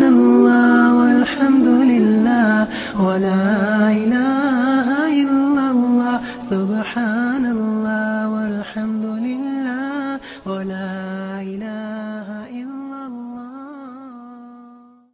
الله والحمد لله ولا إله إلا الله سبحان الله والحمد لله ولا إله إلا الله